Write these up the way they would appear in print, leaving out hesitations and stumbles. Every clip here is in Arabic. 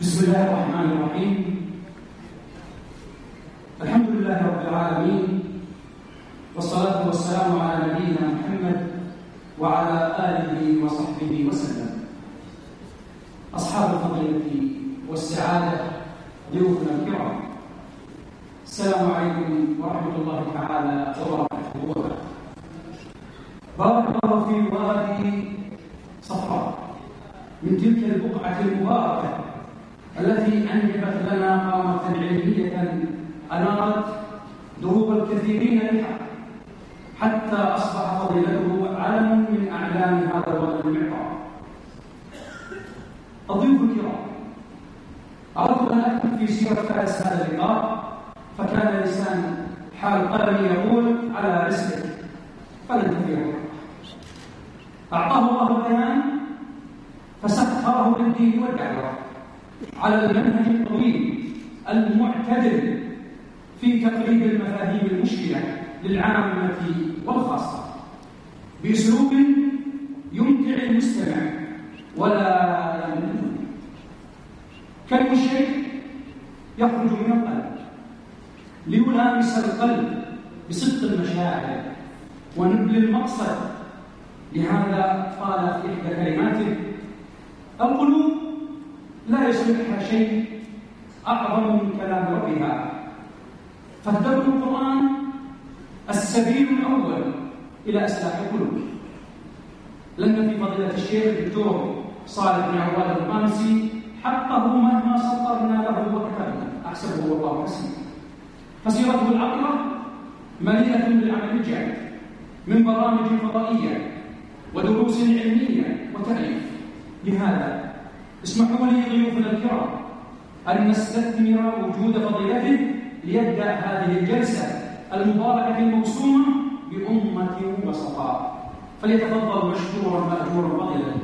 بسم الله الرحمن الرحيم. الحمد لله رب العالمين، والصلاة والسلام على نبينا محمد وعلى آله وصحبه وسلم. أصحاب الفضيلة والسعادة، ضيوفنا الكرام، السلام عليكم ورحمة الله تعالى وبركاته. بارك الله في وادي صفراء من تلك البقعة المباركة التي أنجبت لنا قامة علمية أنارت دروب الكثيرين بها حتى أصبح فضيلته علم من أعلام هذا الوطن المعطاء. الضيوف الكرام، أردت أن أكتب في سيرة فارس هذا اللقاء، فكان لسان حال قلمي يقول على رسلك فلن تفيه. أعطاه الله البيان فسخره للدين والدعوة على المنهج الطويل المعتدل في تقريب المفاهيم المشكلة للعامة والخاصة بأسلوب يمتع المستمع ولا يمل. كلم الشيخ يخرج من القلب ليلامس القلب بصدق المشاعر ونبل المقصد. لهذا قال في إحدى كلماته: القلوب لا يصلحها شيء أعظم من كلام ربها، فالدرس القرآن السبيل الأول إلى إصلاح القلوب. لأن في فضيلة الشيخ الدكتور صالح بن عواد القامسي حقه مهما سطرنا له وكتبنا، أحسبه والله حسيب. فسيرته العطرة مليئة بالعمل الجاد من برامج فضائية ودروس علمية وتأليف. لهذا اسمحوا لي ضيوفنا الكرام أن نستثمر وجود فضيلته ليبدأ هذه الجلسة المباركة الموسومة بأمة وسطاء. فليتفضل مشكورا مأجورا فضيلته.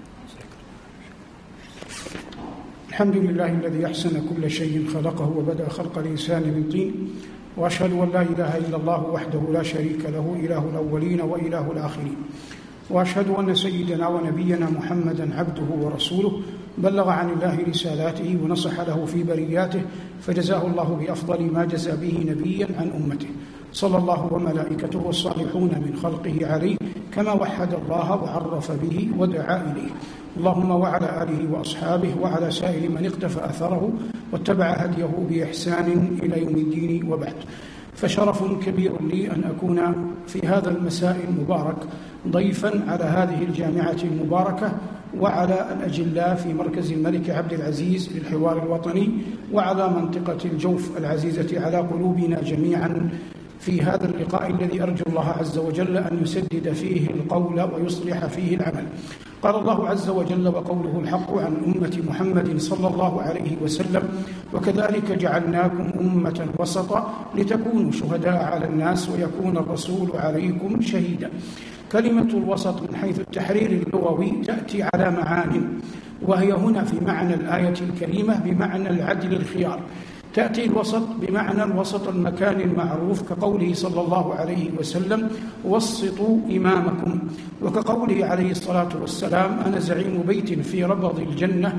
الحمد لله الذي أحسن كل شيء خلقه وبدأ خلق الإنسان من طين، وأشهد أن لا إله إلا الله وحده لا شريك له إله الأولين وإله الآخرين، وأشهد أن سيدنا ونبينا محمدًا عبده ورسوله بلغ عن الله رسالاته ونصح له في برياته، فجزاه الله بأفضل ما جزى به نبيًا عن أمته، صلى الله وملائكته والصالحون من خلقه عليه كما وحد الله وعرف به ودعا إليه. اللهم وعلى آله وأصحابه وعلى سائر من اقتفى أثره واتبع هديه بإحسان إلى يوم الدين، وبعد. فشرف كبير لي أن أكون في هذا المساء المبارك ضيفاً على هذه الجامعة المباركة وعلى الأجلاء في مركز الملك عبد العزيز للحوار الوطني، وعلى منطقة الجوف العزيزة على قلوبنا جميعاً في هذا اللقاء الذي أرجو الله عز وجل أن يسدد فيه القول ويصلح فيه العمل. قال الله عز وجل: وقوله الحق عن أمة محمد صلى الله عليه وسلم: وكذلك جعلناكم أمة وسطا لتكونوا شهداء على الناس ويكون الرسول عليكم شهيدا. كلمة الوسط من حيث التحرير اللغوي تأتي على معان، وهي هنا في معنى الآية الكريمة بمعنى العدل الخيار. تأتي الوسط بمعنى الوسط المكان المعروف، كقوله صلى الله عليه وسلم: وسطوا إمامكم، وكقوله عليه الصلاة والسلام: أنا زعيم بيت في ربض الجنة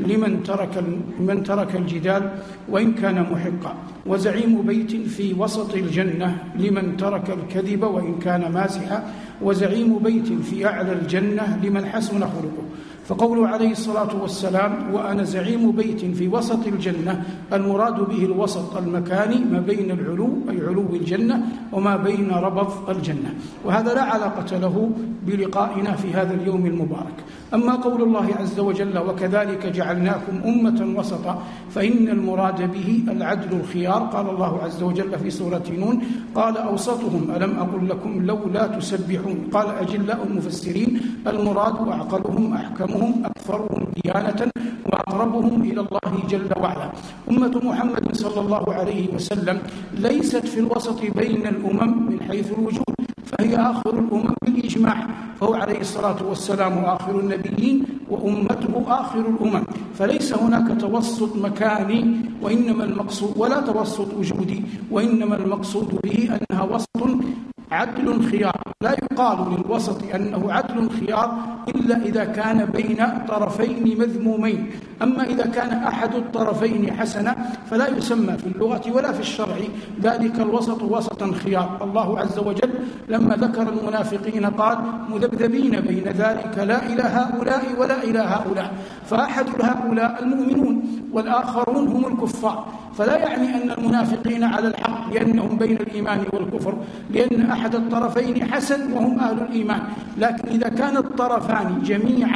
لمن ترك الجدال وإن كان محقا، وزعيم بيت في وسط الجنة لمن ترك الكذب وإن كان مازحا، وزعيم بيت في أعلى الجنة لمن حسن خلقه. فقوله عليه الصلاة والسلام: وأنا زعيم بيت في وسط الجنة، المراد به الوسط المكاني ما بين العلو أي علو الجنة وما بين ربض الجنة، وهذا لا علاقة له بلقائنا في هذا اليوم المبارك. أما قول الله عز وجل: وكذلك جعلناكم أمة وسطا، فإن المراد به العدل الخيار. قال الله عز وجل في سورة نون: قال أوسطهم ألم أقل لكم لولا تسبحون. قال أجلاء المفسرين: المراد أعقلهم أحكمهم أكثرهم ديانة وأقربهم إلى الله جل وعلا. أمة محمد صلى الله عليه وسلم ليست في الوسط بين الأمم من حيث الوجود، فهي آخر الأمم بالإجماع، فهو عليه الصلاة والسلام آخر النبيين وأمته آخر الأمم، فليس هناك توسط مكاني وإنما المقصود ولا توسط وجودي، وإنما المقصود به أنها وسط عدل خيار. لا يقال للوسط أنه عدل خيار إلا إذا كان بين طرفين مذمومين. أما إذا كان أحد الطرفين حسنا فلا يسمى في اللغة ولا في الشرع ذلك الوسط وسطا خيار. الله عز وجل لما ذكر المنافقين قال مذبذبين بين ذلك لا إلى هؤلاء ولا إلى هؤلاء، فأحد هؤلاء المؤمنون والآخرون هم الكفار. فلا يعني أن المنافقين على الحق لأنهم بين الإيمان والكفر، لأن أحد الطرفين حسن وهم أهل الإيمان. لكن إذا كان الطرفان جميعا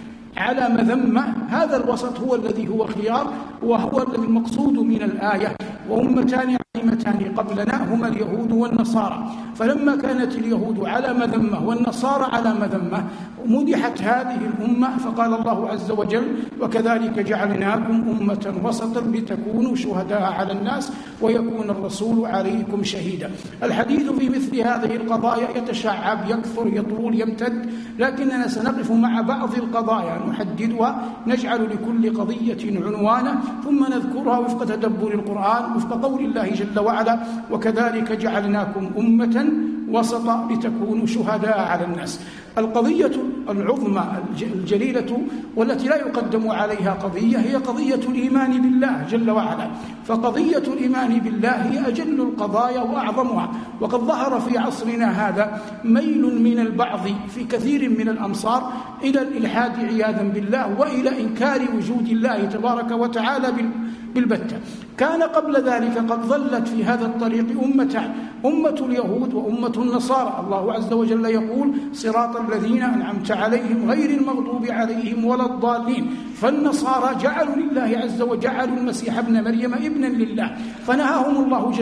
على مذمة هذا الوسط هو الذي هو خيار، وهو المقصود من الآية. وأمتان عظيمتان قبلنا هما اليهود والنصارى، فلما كانت اليهود على مذمة والنصارى على مذمة مدحت هذه الأمة، فقال الله عز وجل وكذلك جعلناكم أمة وسطا لتكونوا شهداء على الناس ويكون الرسول عليكم شهيدا. الحديث في مثل هذه القضايا يتشعب، يكثر، يطول، يمتد، لكننا سنقف مع بعض القضايا نحددها، نجعل لكل قضية عنوانا ثم نذكرها وفق تدبر القرآن، وفق قول الله جل وعلا وكذلك جعلناكم أمة وسطا لتكونوا شهداء على الناس. القضية العظمى الجليلة والتي لا يقدم عليها قضية هي قضية الإيمان بالله جل وعلا. فقضية الإيمان بالله هي أجل القضايا وأعظمها. وقد ظهر في عصرنا هذا ميل من البعض في كثير من الأمصار إلى الإلحاد عياذا بالله وإلى إنكار وجود الله تبارك وتعالى بالبتة. كان قبل ذلك قد ظلت في هذا الطريق أمتان، أمة اليهود وأمة النصارى. الله عز وجل يقول صراط الذين أنعمت عليهم غير المغضوب عليهم ولا الضالين. فالنصارى جعلوا لله عز وجل جعلوا المسيح ابن مريم ابنا لله، فنهاهم الله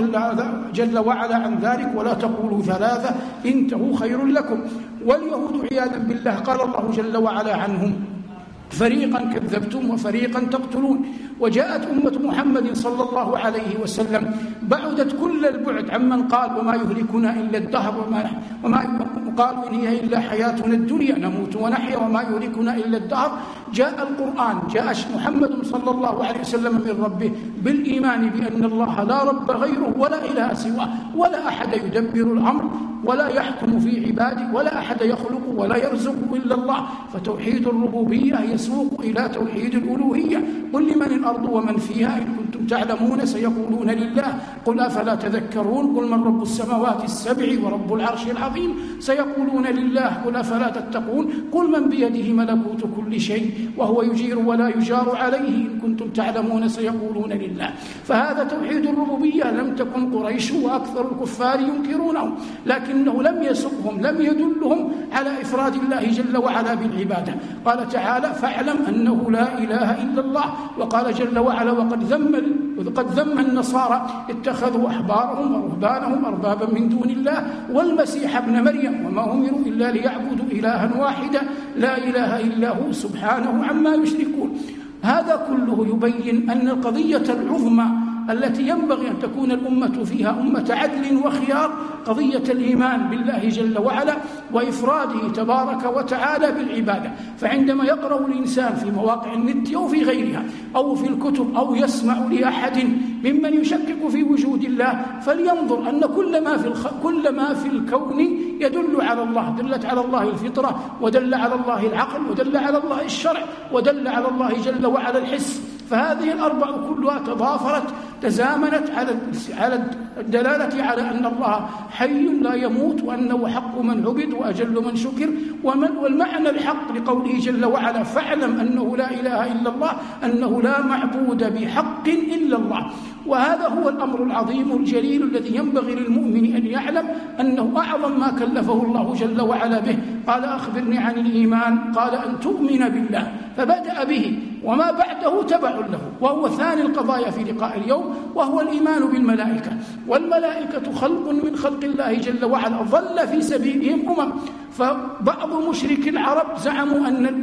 جل وعلا عن ذلك ولا تقولوا ثلاثة انتهوا خير لكم. واليهود عياذا بالله قال الله جل وعلا عنهم فريقا كذبتم وفريقا تقتلون. وجاءت أمة محمد صلى الله عليه وسلم بعدت كل البعد عمن قال وما يهلكنا إلا الدهر وما قالوا إن هي إلا حياتنا الدنيا نموت ونحيا وما يهلكنا إلا الدهر. جاء القرآن، جاء محمد صلى الله عليه وسلم من ربه بالإيمان بأن الله لا رب غيره ولا إله سواه، ولا أحد يدبر الأمر ولا يحكم في عباده، ولا أحد يخلق ولا يرزق إلا الله. فتوحيد الربوبية يسوق إلى توحيد الألوهية. قل لمن الأرض ومن فيها إن كنتم تعلمون سيقولون لله قل أفلا تذكرون. قل من رب السماوات السبع ورب العرش العظيم سيقولون لله قل أفلا تتقون. قل من بيده ملكوت كل شيء وهو يجير ولا يجار عليه إن كنتم تعلمون سيقولون لله. فهذا توحيد الربوبية لم تكن قريش وأكثر الكفار ينكرونه، لكنه لم يسقهم، لم يدلهم على إفراد الله جل وعلا بالعبادة. قال تعالى فاعلم أنه لا إله إلا الله. وقال جل وعلا وقد ذم النصارى اتخذوا أحبارهم ورهبانهم أربابا من دون الله والمسيح ابن مريم وما أمروا إلا ليعبدوا إلها واحدا لا إله إلا هو سبحانه عما يشركون. هذا كله يبين أن القضية العظمى التي ينبغي أن تكون الأمة فيها أمة عدل وخيار قضية الإيمان بالله جل وعلا وإفراده تبارك وتعالى بالعبادة. فعندما يقرأ الإنسان في مواقع النت أو في غيرها أو في الكتب أو يسمع لأحد ممن يشكك في وجود الله فلينظر أن كل ما في الكون يدل على الله. دلت على الله الفطرة، ودل على الله العقل، ودل على الله الشرع، ودل على الله جل وعلا الحس. فهذه الأربع كلها تضافرت تزامنت على الدلالة على أن الله حي لا يموت وأنه حق من عبد وأجل من شكر. والمعنى الحق لقوله جل وعلا فاعلم أنه لا إله إلا الله، أنه لا معبود بحق إلا الله. وهذا هو الأمر العظيم الجليل الذي ينبغي للمؤمن أن يعلم أنه أعظم ما كلفه الله جل وعلا به. قال أخبرني عن الإيمان، قال أن تؤمن بالله، فبدأ به وما بعده تبع له، وهو ثاني القضايا في لقاء اليوم، وهو الإيمان بالملائكة. والملائكة خلق من خلق الله جل وعلا ظل في سبيلهم فبعض مشرك العرب زعموا أن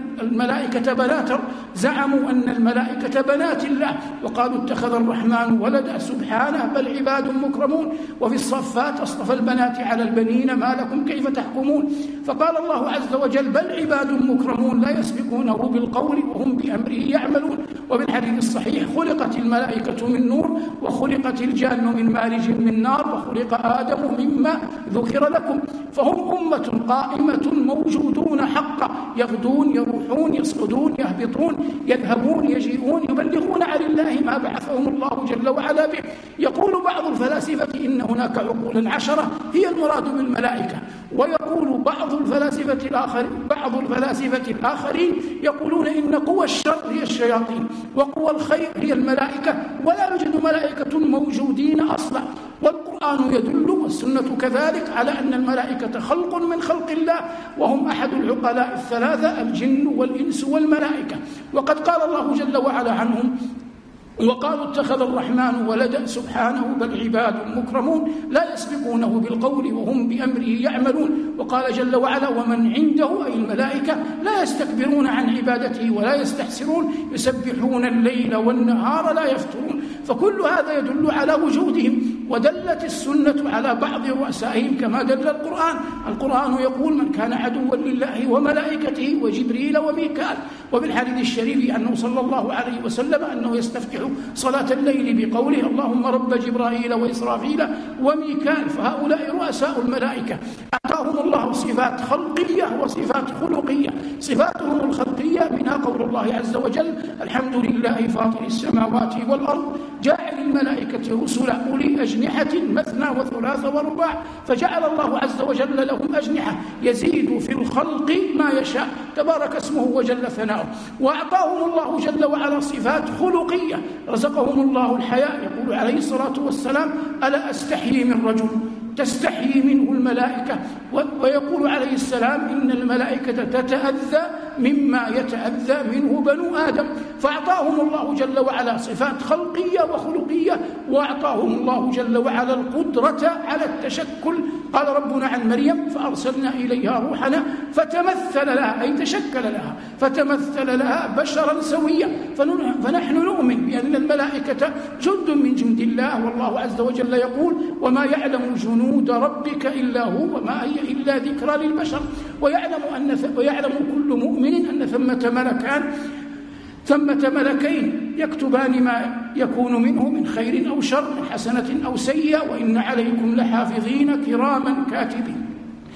الملائكة بنات الله، وقالوا اتخذ الرحمن ولدا سبحانه بل عباد مكرمون. وفي الصفات أصطفى البنات على البنين ما لكم كيف تحكمون. فقال الله عز وجل بل عباد مكرمون لا يسبقونه بالقول وهم بأمره يعملون. وبالحديث الصحيح خلقت الملائكة من نور وخلقت الجان من مارج من نار وخلق آدم مما ذكر لكم، فهم أمة قائمة موجودون حقا، يغدون يروحون يصعدون يهبطون يذهبون يجيئون يبلغون عن الله ما بعثهم الله جل وعلا به. يقول بعض الفلاسفة إن هناك عقولا 10 هي المراد بالملائكة، ويقول بعض الفلاسفة الآخرين يقولون إن قوى الشر هي الشياطين وقوى الخير هي الملائكة، ولا يوجد ملائكة موجودين أصلا. والقرآن يدل والسنة كذلك على أن الملائكة خلق من خلق الله، وهم أحد العقلاء الثلاثة الجن والإنس والملائكة. وقد قال الله جل وعلا عنهم وقالوا اتخذ الرحمن ولدا سبحانه بل عباد مكرمون لا يسبقونه بالقول وهم بأمره يعملون. وقال جل وعلا ومن عنده أي الملائكة لا يستكبرون عن عبادته ولا يستحسرون يسبحون الليل والنهار لا يفترون. فكل هذا يدل على وجودهم، ودلت السنة على بعض رؤسائهم كما دل القرآن. القرآن يقول من كان عدوا لله وملائكته وجبريل وميكال. وبالحديث الشريف أنه صلى الله عليه وسلم أنه يستفتح صلاة الليل بقوله اللهم رب جبرائيل وإسرافيل وميكال. فهؤلاء رؤساء الملائكة أعطاهم الله صفات خلقية وصفات خلقية. صفاتهم الخلقية منها قول الله عز وجل الحمد لله فاطر السماوات والأرض جاعل الملائكة رسلا أولي أجنحة مثنى وثلاث ورباع، فجعل الله عز وجل لهم أجنحة يزيد في الخلق ما يشاء تبارك اسمه وجل ثناؤه. وأعطاهم الله جل وعلا صفات خلقية، رزقهم الله الحياء. يقول عليه الصلاة والسلام ألا أستحيي من رجل تستحيي منه الملائكة، ويقول عليه السلام إن الملائكة تتأذى مما يتأذى منه بنو آدم. فأعطاهم الله جل وعلا صفات خلقية وخلقية، وأعطاهم الله جل وعلا القدرة على التشكل. قال ربنا عن مريم فأرسلنا إليها روحنا فتمثل لها أي تشكل لها فتمثل لها بشرا سويا. فنحن نؤمن بأن الملائكة جند من جند الله، والله عز وجل يقول وما يعلم جنود ربك إلا هو وما هي إلا ذكرى للبشر. ويعلم كل مؤمن أن ثمة ملكين يكتبان ما يكون منه من خير أو شر من حسنة أو سيئة وإن عليكم لحافظين كراما كاتبين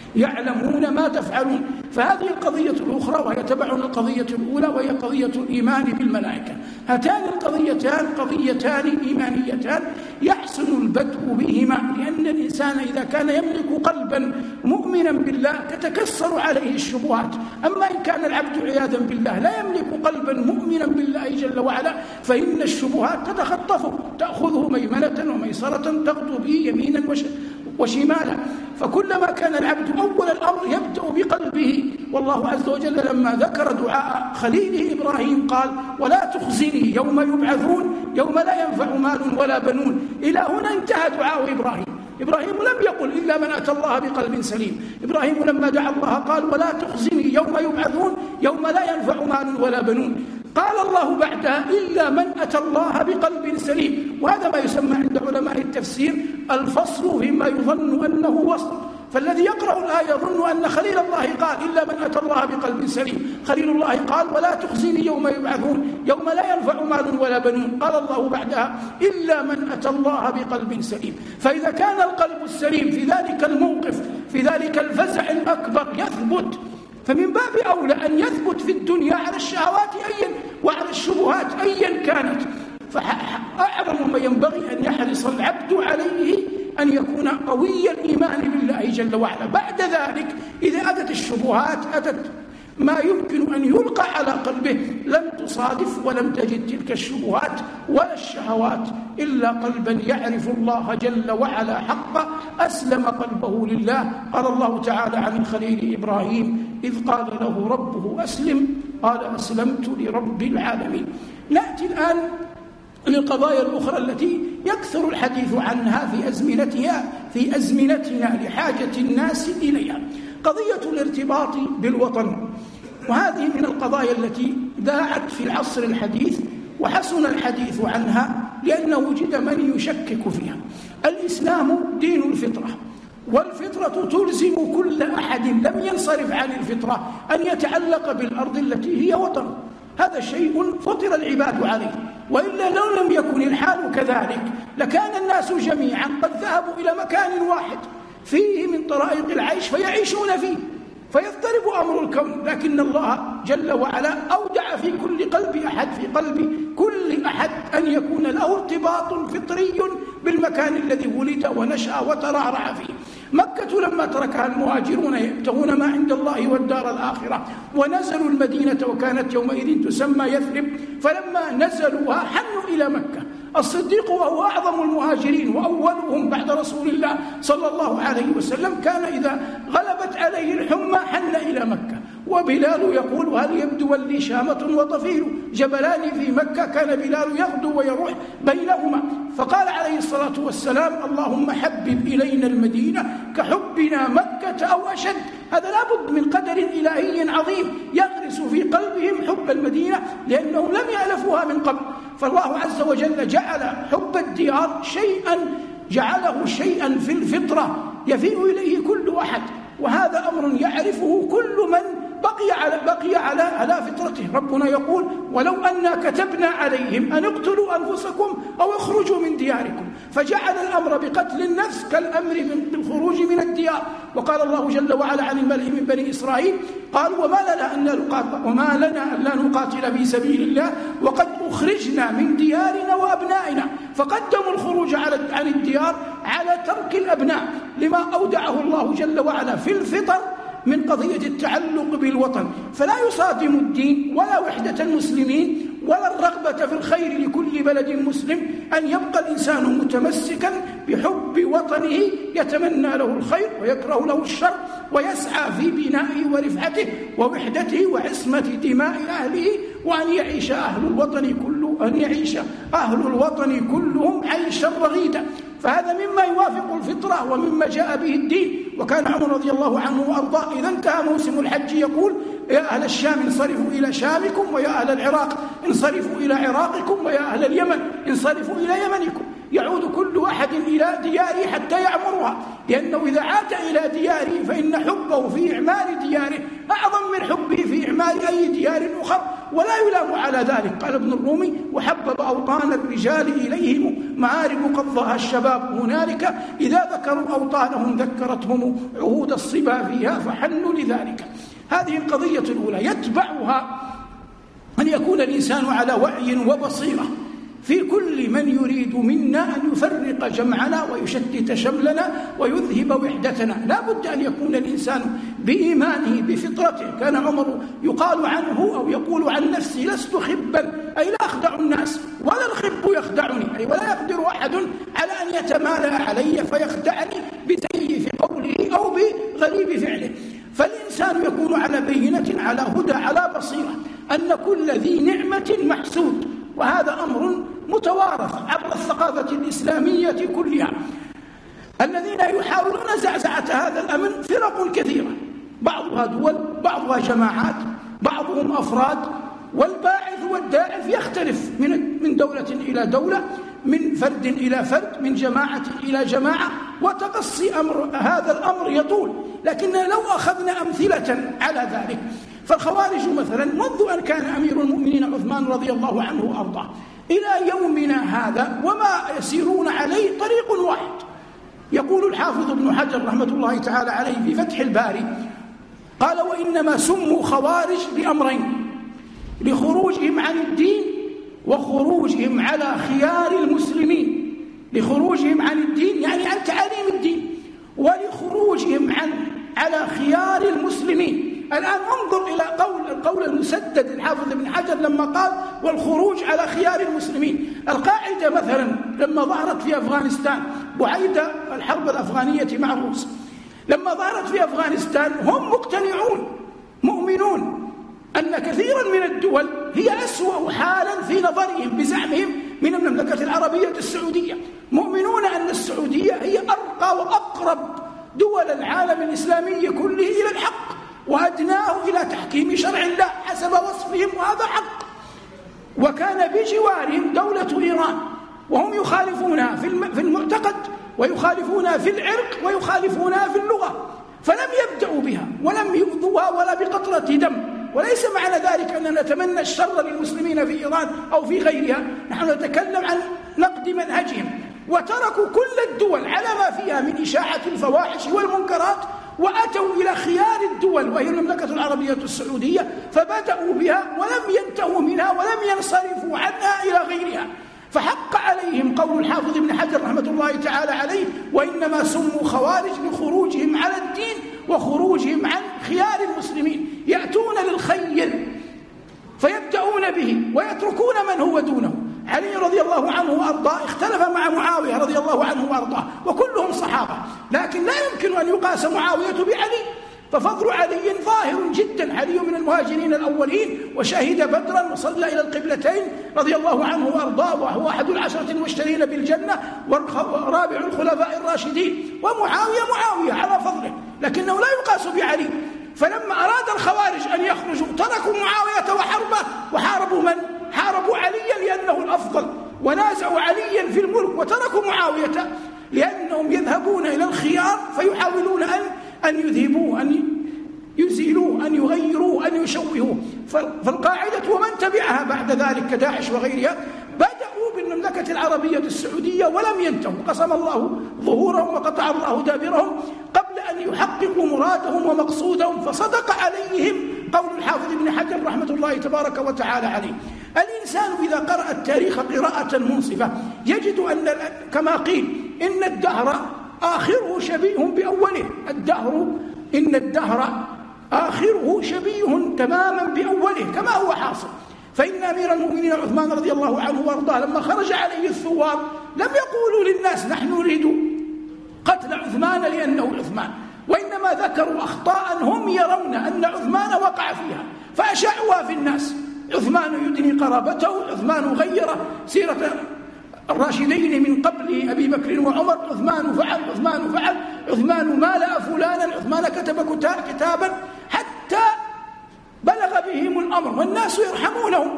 يعلمون ما تفعلون. فهذه القضية الأخرى وهي تبع القضية الأولى وهي قضية الإيمان بالملائكة. هاتان القضيتان قضيتان إيمانيتان يحسن البدء بهما، لأن الإنسان إذا كان يملك قلبا مؤمنا بالله تتكسر عليه الشبهات. أما إن كان العبد عياذا بالله لا يملك قلبا مؤمنا بالله جل وعلا فإن الشبهات تتخطفه تأخذه ميمنة وميسرة تغدو به يمينا وشمالا. فكلما كان العبد أول الأمر يبدأ بقلبه. والله عز وجل لما ذكر دعاء خليله إبراهيم قال ولا تخزني يوم يبعثون يوم لا ينفع مال ولا بنون. إلى هنا انتهى دعاء إبراهيم لم يقل إلا من أتى الله بقلب سليم. إبراهيم لما دعا الله قال ولا تخزني يوم يبعثون يوم لا ينفع مال ولا بنون. قال الله بعدها إلا من أتى الله بقلب سليم. وهذا ما يسمى عند علماء التفسير الفصل فيما يظن أنه وصل. فالذي يقرأ الآية يظن أن خليل الله قال إلا من أتى الله بقلب سليم. خليل الله قال ولا تخزني يوم يبعثون يوم لا ينفع مال ولا بنون. قال الله بعدها إلا من أتى الله بقلب سليم. فإذا كان القلب السليم في ذلك الموقف في ذلك الفزع الأكبر يثبت، فمن باب أولى أن يثبت في الدنيا على الشهوات وعلى الشبهات أيا كانت. فأعظم ما ينبغي أن يحرص العبد عليه أن يكون قوي الإيمان بالله جل وعلا. بعد ذلك إذا أتت الشبهات أتت ما يمكن أن يلقى على قلبه لم تصادف ولم تجد تلك الشبهات ولا الشهوات إلا قلبا يعرف الله جل وعلا حقا أسلم قلبه لله. قال الله تعالى عن الخليل إبراهيم إذ قال له ربه أسلم قال أسلمت لرب العالمين. نأتي الآن للقضايا الأخرى التي يكثر الحديث عنها في أزمنتنا لحاجة الناس إليها. قضية الارتباط بالوطن، وهذه من القضايا التي ذاعت في العصر الحديث وحسن الحديث عنها لأنه وجد من يشكك فيها. الإسلام دين الفطرة، والفطرة تلزم كل أحد لم ينصرف عن الفطرة أن يتعلق بالأرض التي هي وطن. هذا شيء فطر العباد عليه، وإلا لو لم يكن الحال كذلك لكان الناس جميعا قد ذهبوا إلى مكان واحد فيه من طرائق العيش فيعيشون فيه فيضطرب أمر الكون. لكن الله جل وعلا أودع في كل قلب أحد أن يكون له ارتباط فطري بالمكان الذي ولد ونشأ وترعرع فيه. مكة لما تركها المهاجرون يبتغون ما عند الله والدار الآخرة ونزلوا المدينة وكانت يومئذ تسمى يثرب، فلما نزلوها حنوا إلى مكة. الصديق وهو أعظم المهاجرين وأولهم بعد رسول الله صلى الله عليه وسلم كان إذا غلبت عليه الحمى حن إلى مكة. وبلال يقول: هل يبدو لي شامة وطفيل جبلان في مكة؟ كان بلال يغدو ويروح بينهما. فقال عليه الصلاة والسلام: اللهم حبب إلينا المدينة كحبنا مكة أو أشد. هذا لابد من قدر إلهي عظيم يغرس في قلبهم حب المدينة لأنهم لم يألفوها من قبل. فالله عز وجل جعل حب الديار جعله شيئا في الفطرة يفيء إليه كل أحد، وهذا أمر يعرفه كل من بقي على فطرته. ربنا يقول: ولو أنا كتبنا عليهم أن اقتلوا أنفسكم أو اخرجوا من دياركم، فجعل الأمر بقتل النفس كالأمر بالخروج من الديار. وقال الله جل وعلا عن الملأ من بني إسرائيل: قالوا وما لنا ألا نقاتل في سبيل الله وقد أخرجنا من ديارنا وأبنائنا. فقدموا الخروج عن الديار على ترك الأبناء لما أودعه الله جل وعلا في الفطر من قضية التعلق بالوطن. فلا يصادم الدين ولا وحدة المسلمين ولا الرغبة في الخير لكل بلد مسلم أن يبقى الإنسان متمسكا بحب وطنه يتمنى له الخير ويكره له الشر ويسعى في بنائه ورفعته ووحدته وعصمة دماء أهله، وأن يعيش أهل الوطن كلهم عيشا رغيدا. فهذا مما يوافق الفطرة ومما جاء به الدين. وكان عمر رضي الله عنه وأرضاه إذا انتهى موسم الحج يقول: يا أهل الشام انصرفوا إلى شامكم، ويا أهل العراق انصرفوا إلى عراقكم، ويا أهل اليمن انصرفوا إلى يمنكم. يعود كل أحد إلى دياره حتى يعمرها، لأنه إذا عاد إلى دياره فإن حبه في إعمار دياره أعظم من حبه في إعمار أي ديار أخر، ولا يلام على ذلك. قال ابن الرومي: وحبب أوطان الرجال إليهم معارب قضاها الشباب هنالك، إذا ذكروا أوطانهم ذكرتهم عهود الصبا فيها فحنوا لذلك. هذه القضية الأولى. يتبعها أن يكون الإنسان على وعي وبصيرة في كل من يريد منا أن يفرق جمعنا ويشتت شملنا ويذهب وحدتنا. لا بد أن يكون الإنسان بإيمانه بفطرته. كان عمر يقال عنه أو يقول عن نفسه: لست خبا، أي لا أخدع الناس، ولا الخب يخدعني، أي ولا يقدر أحد على أن يتمالى علي فيخدعني بزيف قوله أو بغريب فعله. فالإنسان يكون على بينة، على هدى، على بصيرة أن كل ذي نعمة محسود، وهذا أمر متوارث عبر الثقافة الإسلامية كلها. الذين يحاولون زعزعة هذا الأمن فرق كثيرة، بعضها دول، بعضها جماعات، بعضهم أفراد، والباعث والداعف يختلف من دولة إلى دولة، من فرد إلى فرد، من جماعة إلى جماعة، وتقصي هذا الأمر يطول. لكن لو أخذنا أمثلة على ذلك، فالخوارج مثلا منذ أن كان أمير المؤمنين عثمان رضي الله عنه وأرضاه إلى يومنا هذا وما يسيرون عليه طريق واحد. يقول الحافظ ابن حجر رحمة الله تعالى عليه في فتح الباري، قال: وإنما سموا خوارج لأمرين: لخروجهم عن الدين وخروجهم على خيار المسلمين. لخروجهم عن الدين يعني عن تعاليم الدين، ولخروجهم على خيار المسلمين. الآن انظر إلى قول المسدد الحافظ ابن حجر لما قال: والخروج على خيار المسلمين. القاعدة مثلا لما ظهرت في أفغانستان بعيد الحرب الأفغانية مع الروس، لما ظهرت في أفغانستان هم مقتنعون مؤمنون أن كثيرا من الدول هي أسوأ حالا في نظرهم بزعمهم من المملكة العربية السعودية، مؤمنون أن السعودية هي أرقى وأقرب دول العالم الإسلامي كله إلى الحق وأدناه إلى تحكيم شرع الله حسب وصفهم، وهذا حق. وكان بجوارهم دولة إيران وهم يخالفونها في المعتقد ويخالفونها في العرق ويخالفونها في اللغة، فلم يبدأوا بها ولم يؤذوها ولا بقطرة دم، وليس معنى ذلك أننا نتمنى الشر للمسلمين في إيران أو في غيرها، نحن نتكلم عن نقد منهجهم. وتركوا كل الدول على ما فيها من إشاعة الفواحش والمنكرات، وأتوا إلى خيار الدول وهي المملكة العربية السعودية، فبدأوا بها ولم ينتهوا منها ولم ينصرفوا عنها إلى غيرها. فحق عليهم قول الحافظ ابن حجر رحمة الله تعالى عليه: وإنما سموا خوارج لخروجهم على الدين وخروجهم عن خيار المسلمين، يأتون للخير فيبدأون به ويتركون من هو دونه. علي رضي الله عنه وأرضاه اختلف مع معاوية رضي الله عنه وأرضاه، وكلهم صحابة، لكن لا يمكن أن يقاس معاوية بعلي، ففضل علي ظاهر جدا. علي من المهاجرين الأولين وشهد بدرا وصلى إلى القبلتين رضي الله عنه وأرضاه، وهو أحد العشرة المبشرين بالجنة ورابع الخلفاء الراشدين. ومعاوية على فضله، لكنه لا يقاس بعلي. فلما أراد الخوارج أن يخرجوا تركوا معاوية وحربه، وحاربوا من؟ حاربوا عليا لأنه الأفضل، ونازعوا عليا في الملك، وتركوا معاوية لأنهم يذهبون إلى الخيار فيحاولون أن يذهبوه، أن يزيلوه، أن يغيروه، أن يشوهوه. فالقاعدة ومن تبعها بعد ذلك كداعش وغيرها بدأوا بالمملكة العربية السعودية ولم ينتهوا، قسم الله ظهورهم وقطع الله دابرهم قبل أن يحققوا مرادهم ومقصودهم. فصدق عليهم قول الحافظ ابن حجر رحمة الله تبارك وتعالى عليه: الإنسان إذا قرأ التاريخ قراءة منصفة يجد أن كما قيل إن الدهر آخره شبيه بأوله. إن الدهر آخره شبيه تماما بأوله كما هو حاصل. فإن أمير المؤمنين عثمان رضي الله عنه وارضاه لما خرج عليه الثوار لم يقولوا للناس نحن نريد قتل عثمان لأنه عثمان، وإنما ذكروا أخطاء هم يرون أن عثمان وقع فيها فأشاعوها في الناس. عثمان يدني قرابته، عثمان غير سيرة الراشدين من قبل أبي بكر وعمر، عثمان فعل، عثمان مالأ فلانا، عثمان كتب كتابا، حتى بلغ بهم الأمر والناس يرحمونهم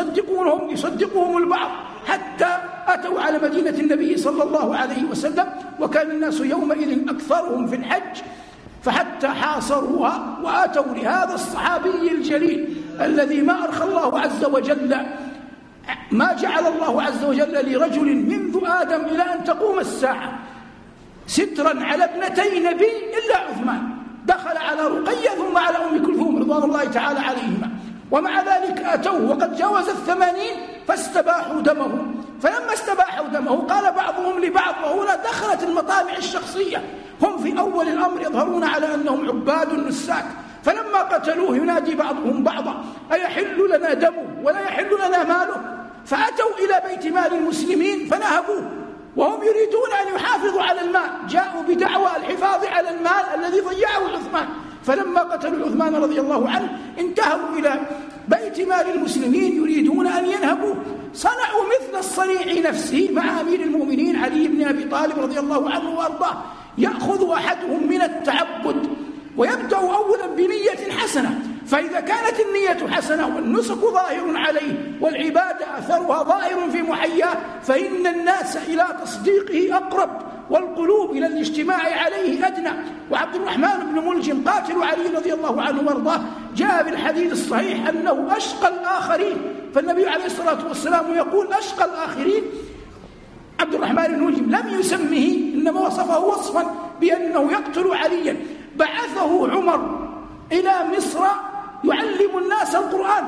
يصدقهم البعض، حتى أتوا على مدينة النبي صلى الله عليه وسلم، وكان الناس يومئذ أكثرهم في الحج، فحتى حاصروها وأتوا لهذا الصحابي الجليل الذي ما جعل الله عز وجل لرجل منذ آدم إلى أن تقوم الساعة سترا على ابنتي نبي إلا عثمان. دخل على رقية ثم على أم كلثوم رضوان الله تعالى عليهما، ومع ذلك أتوه وقد جاوز 80 فاستباحوا دمه. فلما استباحوا دمه قال بعضهم لبعض، وهنا دخلت المطامع الشخصية، هم في أول الأمر يظهرون على أنهم عباد نساك، فلما قتلوه ينادي بعضهم بعضا: أيحل لنا دمه ولا يحل لنا ماله؟ فأتوا إلى بيت مال المسلمين فنهبوه، وهم يريدون أن يحافظوا على المال، جاءوا بدعوى الحفاظ على المال الذي ضيعه عثمان. فلما قتلوا عثمان رضي الله عنه انتهوا إلى بيت مال المسلمين يريدون أن ينهبوه، صنعوا مثل الصنيع نفسه مع أمير المؤمنين علي بن أبي طالب رضي الله عنه وأرضاه. يأخذ أحدهم من التعبد ويبدأ أولا بنية حسنة، فإذا كانت النية حسنة والنسك ظاهر عليه والعبادة أثرها ظاهر في محياه فإن الناس إلى تصديقه أقرب والقلوب إلى الاجتماع عليه أدنى. وعبد الرحمن بن ملجم قاتل علي رضي الله عنه وارضاه جاء بالحديث الصحيح أنه أشقى الآخرين، فالنبي عليه الصلاة والسلام يقول أشقى الآخرين. عبد الرحمن بن ملجم لم يسمه، إنما وصفه وصفا بأنه يقتل عليا. بعثه عمر إلى مصر يعلم الناس القرآن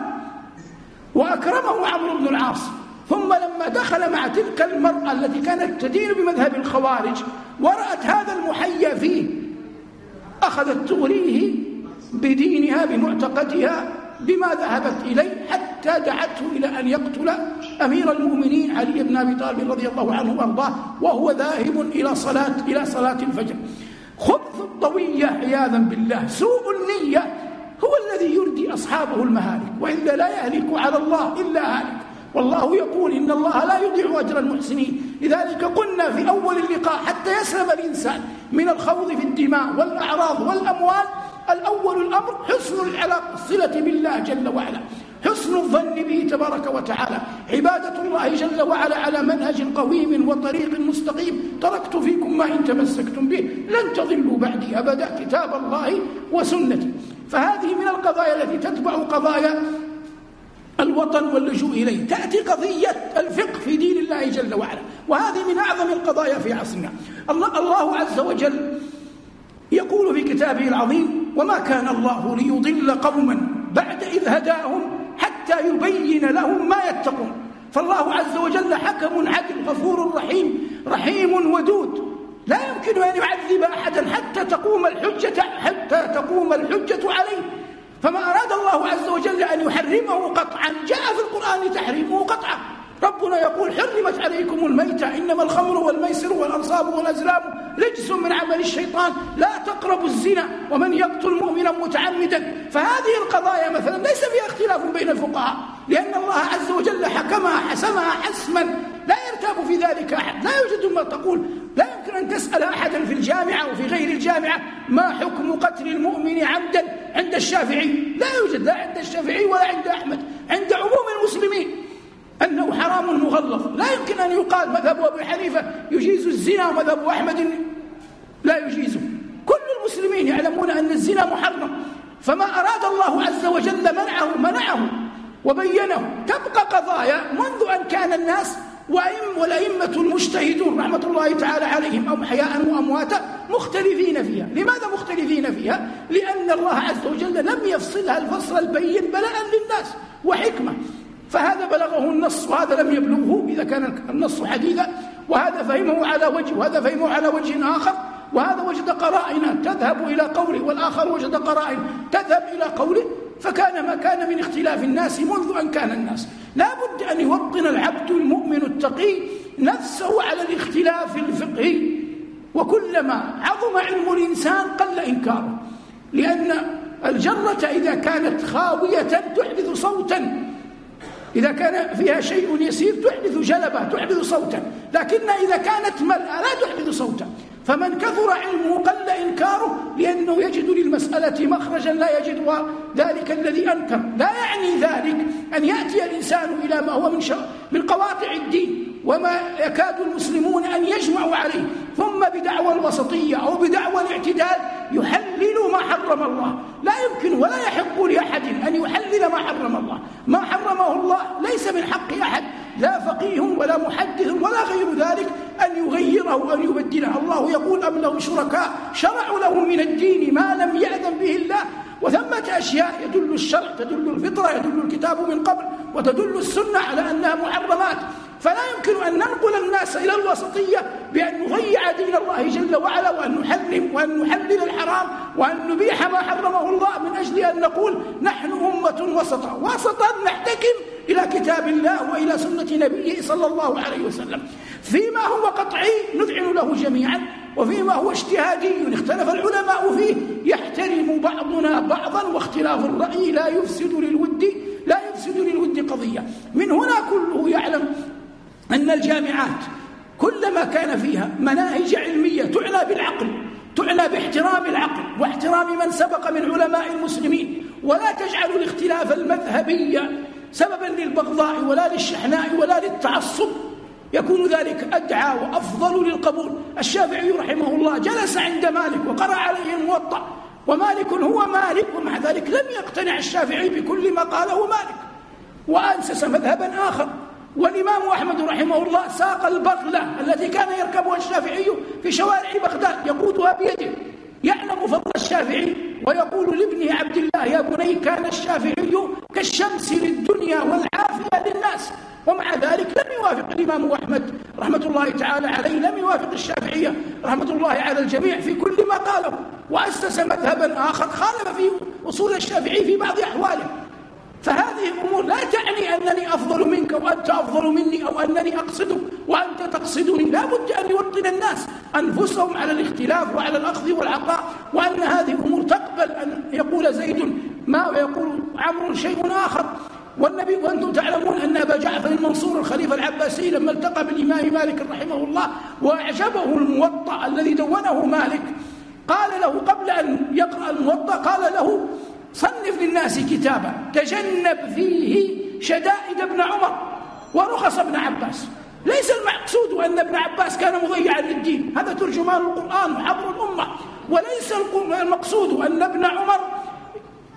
وأكرمه عمرو بن العاص، ثم لما دخل مع تلك المرأة التي كانت تدين بمذهب الخوارج ورأت هذا المحيا فيه أخذت تغريه بدينها بمعتقدها بما ذهبت إليه، حتى دعته إلى أن يقتل أمير المؤمنين علي بن أبي طالب رضي الله عنه وارضاه وهو ذاهب إلى صلاة الفجر. خبث الطوية عياذا بالله، سوء النية هو الذي يردي أصحابه المهالك، وإلا لا يهلك على الله إلا هالك. والله يقول إن الله لا يضيع أجر المحسنين. لذلك قلنا في أول اللقاء حتى يسلم الإنسان من الخوض في الدماء والأعراض والأموال، الأول الأمر حسن العلاقة، الصلة بالله جل وعلا، حسن الظن به تبارك وتعالى، عبادة الله جل وعلا على منهج قويم وطريق مستقيم. تركت فيكم ما إن تمسكتم به لن تضلوا بعدي أبدا، كتاب الله وسنتي. فهذه من القضايا التي تتبع قضايا الوطن واللجوء إليه. تأتي قضية الفقه في دين الله جل وعلا، وهذه من أعظم القضايا في عصرنا. الله عز وجل يقول في كتابه العظيم: وما كان الله ليضل قوما بعد إذ هداهم حتى يبين لهم ما يتقون. فالله عز وجل حكم عدل غفور رحيم ودود، لا يمكن أن يعذب أحدا حتى تقوم الحجة عليه. فما أراد الله عز وجل أن يحرمه قطعا جاء في القرآن تحريمه قطعا. ربنا يقول: حرمت عليكم الميتة إنما الخمر والميسر والأنصاب والأزلام رجس من عمل الشيطان لا تقربوا الزنا ومن يقتل مؤمنا متعمدا. فهذه القضايا مثلا ليس فيها اختلاف بين الفقهاء، لأن الله عز وجل حسمها حسما لا يرتاب في ذلك أحد. لا يوجد ما تقول، لا يمكن أن تسأل أحدا في الجامعة وفي غير الجامعة ما حكم قتل المؤمن عمدا عند الشافعي، لا يوجد، لا عند الشافعي ولا عند أحمد، عند عموم المسلمين أنه حرام مغلظ. لا يمكن أن يقال مذهب أبي حنيفة يجيز الزنا ومذهب أحمد لا يجيزه. كل المسلمين يعلمون أن الزنا محرم، فما أراد الله عز وجل منعه وبينه. تبقى قضايا منذ أن كان الناس والأئمة المجتهدون رحمة الله تعالى عليهم أو أحياء وأمواتا مختلفين فيها. لماذا مختلفين فيها؟ لأن الله عز وجل لم يفصلها الفصل البين بلاء للناس وحكمة. فهذا بلغه النص وهذا لم يبلغه إذا كان النص حديثا، وهذا فهمه على وجه وهذا فهمه على وجه آخر، وهذا وجد قرائن تذهب إلى قوله والآخر وجد قرائن تذهب إلى قوله. فكان ما كان من اختلاف الناس منذ أن كان الناس. لا بد أن يوطن العبد المؤمن التقي نفسه على الاختلاف الفقهي، وكلما عظم علم الإنسان قل إنكاره، لأن الجرة إذا كانت خاوية تحدث صوتا، إذا كان فيها شيء يسير تحدث جلبة تحدث صوتا، لكن إذا كانت ملأة لا تحدث صوتا. فمن كثر علمه قل إنكاره، لأنه يجد للمسألة مخرجا لا يجد ذلك الذي أنكر. لا يعني ذلك أن يأتي الإنسان إلى ما هو من قواطع الدين وما يكاد المسلمون أن يجمعوا عليه، ثم بدعوى الوسطية أو بدعوى الاعتدال يحلل ما حرم الله. لا يمكن ولا يحق لأحد أن يحلل ما حرم الله. ما حرمه الله ليس من حق أحد، لا فقيه ولا محدث ولا غير ذلك، أن يغيره وأن يبدله. الله يقول: أم لهم شركاء شرعوا لهم من الدين ما لم يأذن به الله. وثمة أشياء يدل الشرع، تدل الفطرة، يدل الكتاب من قبل، وتدل السنة على أنها محرمات. فلا يمكن أن ننقل الناس إلى الوسطية بأن نضيع دين الله جل وعلا، وأن نحرم وأن نحلل الحرام وأن نبيح ما حرمه الله، من أجل أن نقول نحن أمة وسطا نحتكم إلى كتاب الله وإلى سنة نبيه صلى الله عليه وسلم. فيما هو قطعي نذعن له جميعا، وفيما هو اجتهادي اختلف العلماء فيه يحترم بعضنا بعضا، واختلاف الرأي لا يفسد للود قضية. من هنا كله يعلم أن الجامعات كلما كان فيها مناهج علمية تعنى بالعقل، تعنى باحترام العقل واحترام من سبق من علماء المسلمين، ولا تجعل الاختلاف المذهبي سببا للبغضاء ولا للشحناء ولا للتعصب، يكون ذلك أدعى وأفضل للقبول. الشافعي رحمه الله جلس عند مالك وقرأ عليه الموطأ، ومالك هو مالك، ومع ذلك لم يقتنع الشافعي بكل ما قاله مالك وأنسس مذهبا آخر. والإمام أحمد رحمه الله ساق البغلة التي كان يركبها الشافعي في شوارع بغداد يقودها بيده، يعلم فضل الشافعي، ويقول لابنه عبد الله: يا بني كان الشافعي كالشمس للدنيا والعافية للناس. ومع ذلك لم يوافق الإمام أحمد رحمة الله تعالى عليه، لم يوافق الشافعية رحمة الله على الجميع في كل ما قاله، وأسس مذهبا آخر خالف في أصول الشافعي في بعض أحواله. فهذه الأمور لا تعني أنني أفضل منك وأنت أفضل مني، أو أنني أقصدك وأنت تقصدني. لا بد أن يوطن الناس أنفسهم على الاختلاف وعلى الأخذ والعطاء، وأن هذه الأمور تقبل أن يقول زيد ما ويقول عمرو شيء آخر. والنبي وأنتم تعلمون أن أبا جعفر المنصور الخليفة العباسي لما التقى بالإمام مالك رحمه الله وأعجبه الموطأ الذي دونه مالك، قال له قبل أن يقرأ الموطأ قال له: صنف للناس كتابا تجنب فيه شدائد ابن عمر ورخص ابن عباس. ليس المقصود أن ابن عباس كان مضيعا للدين، هذا ترجمان القرآن وحبر الأمة، وليس المقصود أن ابن عمر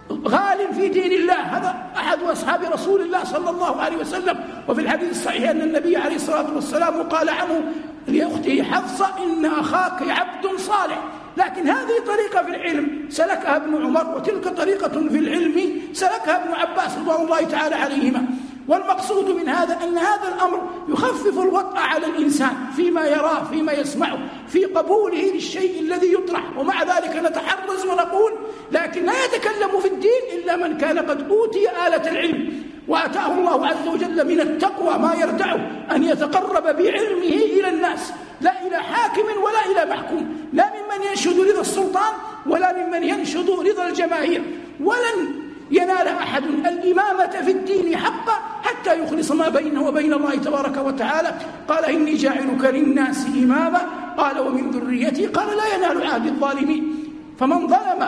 غال في دين الله. هذا أحد أصحاب رسول الله صلى الله عليه وسلم. وفي الحديث الصحيح أن النبي عليه الصلاة والسلام قال عنه لأخته حفصة: إن أخاك عبد صالح. لكن هذه طريقة في العلم سلكها ابن عمر، وتلك طريقة في العلم سلكها ابن عباس رضوان الله تعالى عليهما. والمقصود من هذا أن هذا الأمر يخفف الوطأ على الإنسان فيما يراه، فيما يسمعه، في قبوله للشيء الذي يطرح. ومع ذلك نتحرز ونقول: لكن لا يتكلم في الدين إلا من كان قد أوتي آلة العلم، وأتاه الله عز وجل من التقوى ما يردعه أن يتقرب بعلمه إلى الناس، لا إلى حاكم ولا إلى محكوم، لا ممن ينشد رضا السلطان ولا ممن ينشد رضا الجماهير. ولن ينال أحد الإمامة في الدين حقا حتى يخلص ما بينه وبين الله تبارك وتعالى. قال: إني جاعلك للناس إماما، قال: ومن ذريتي، قال: لا ينال عهد الظالمين. فمن ظلم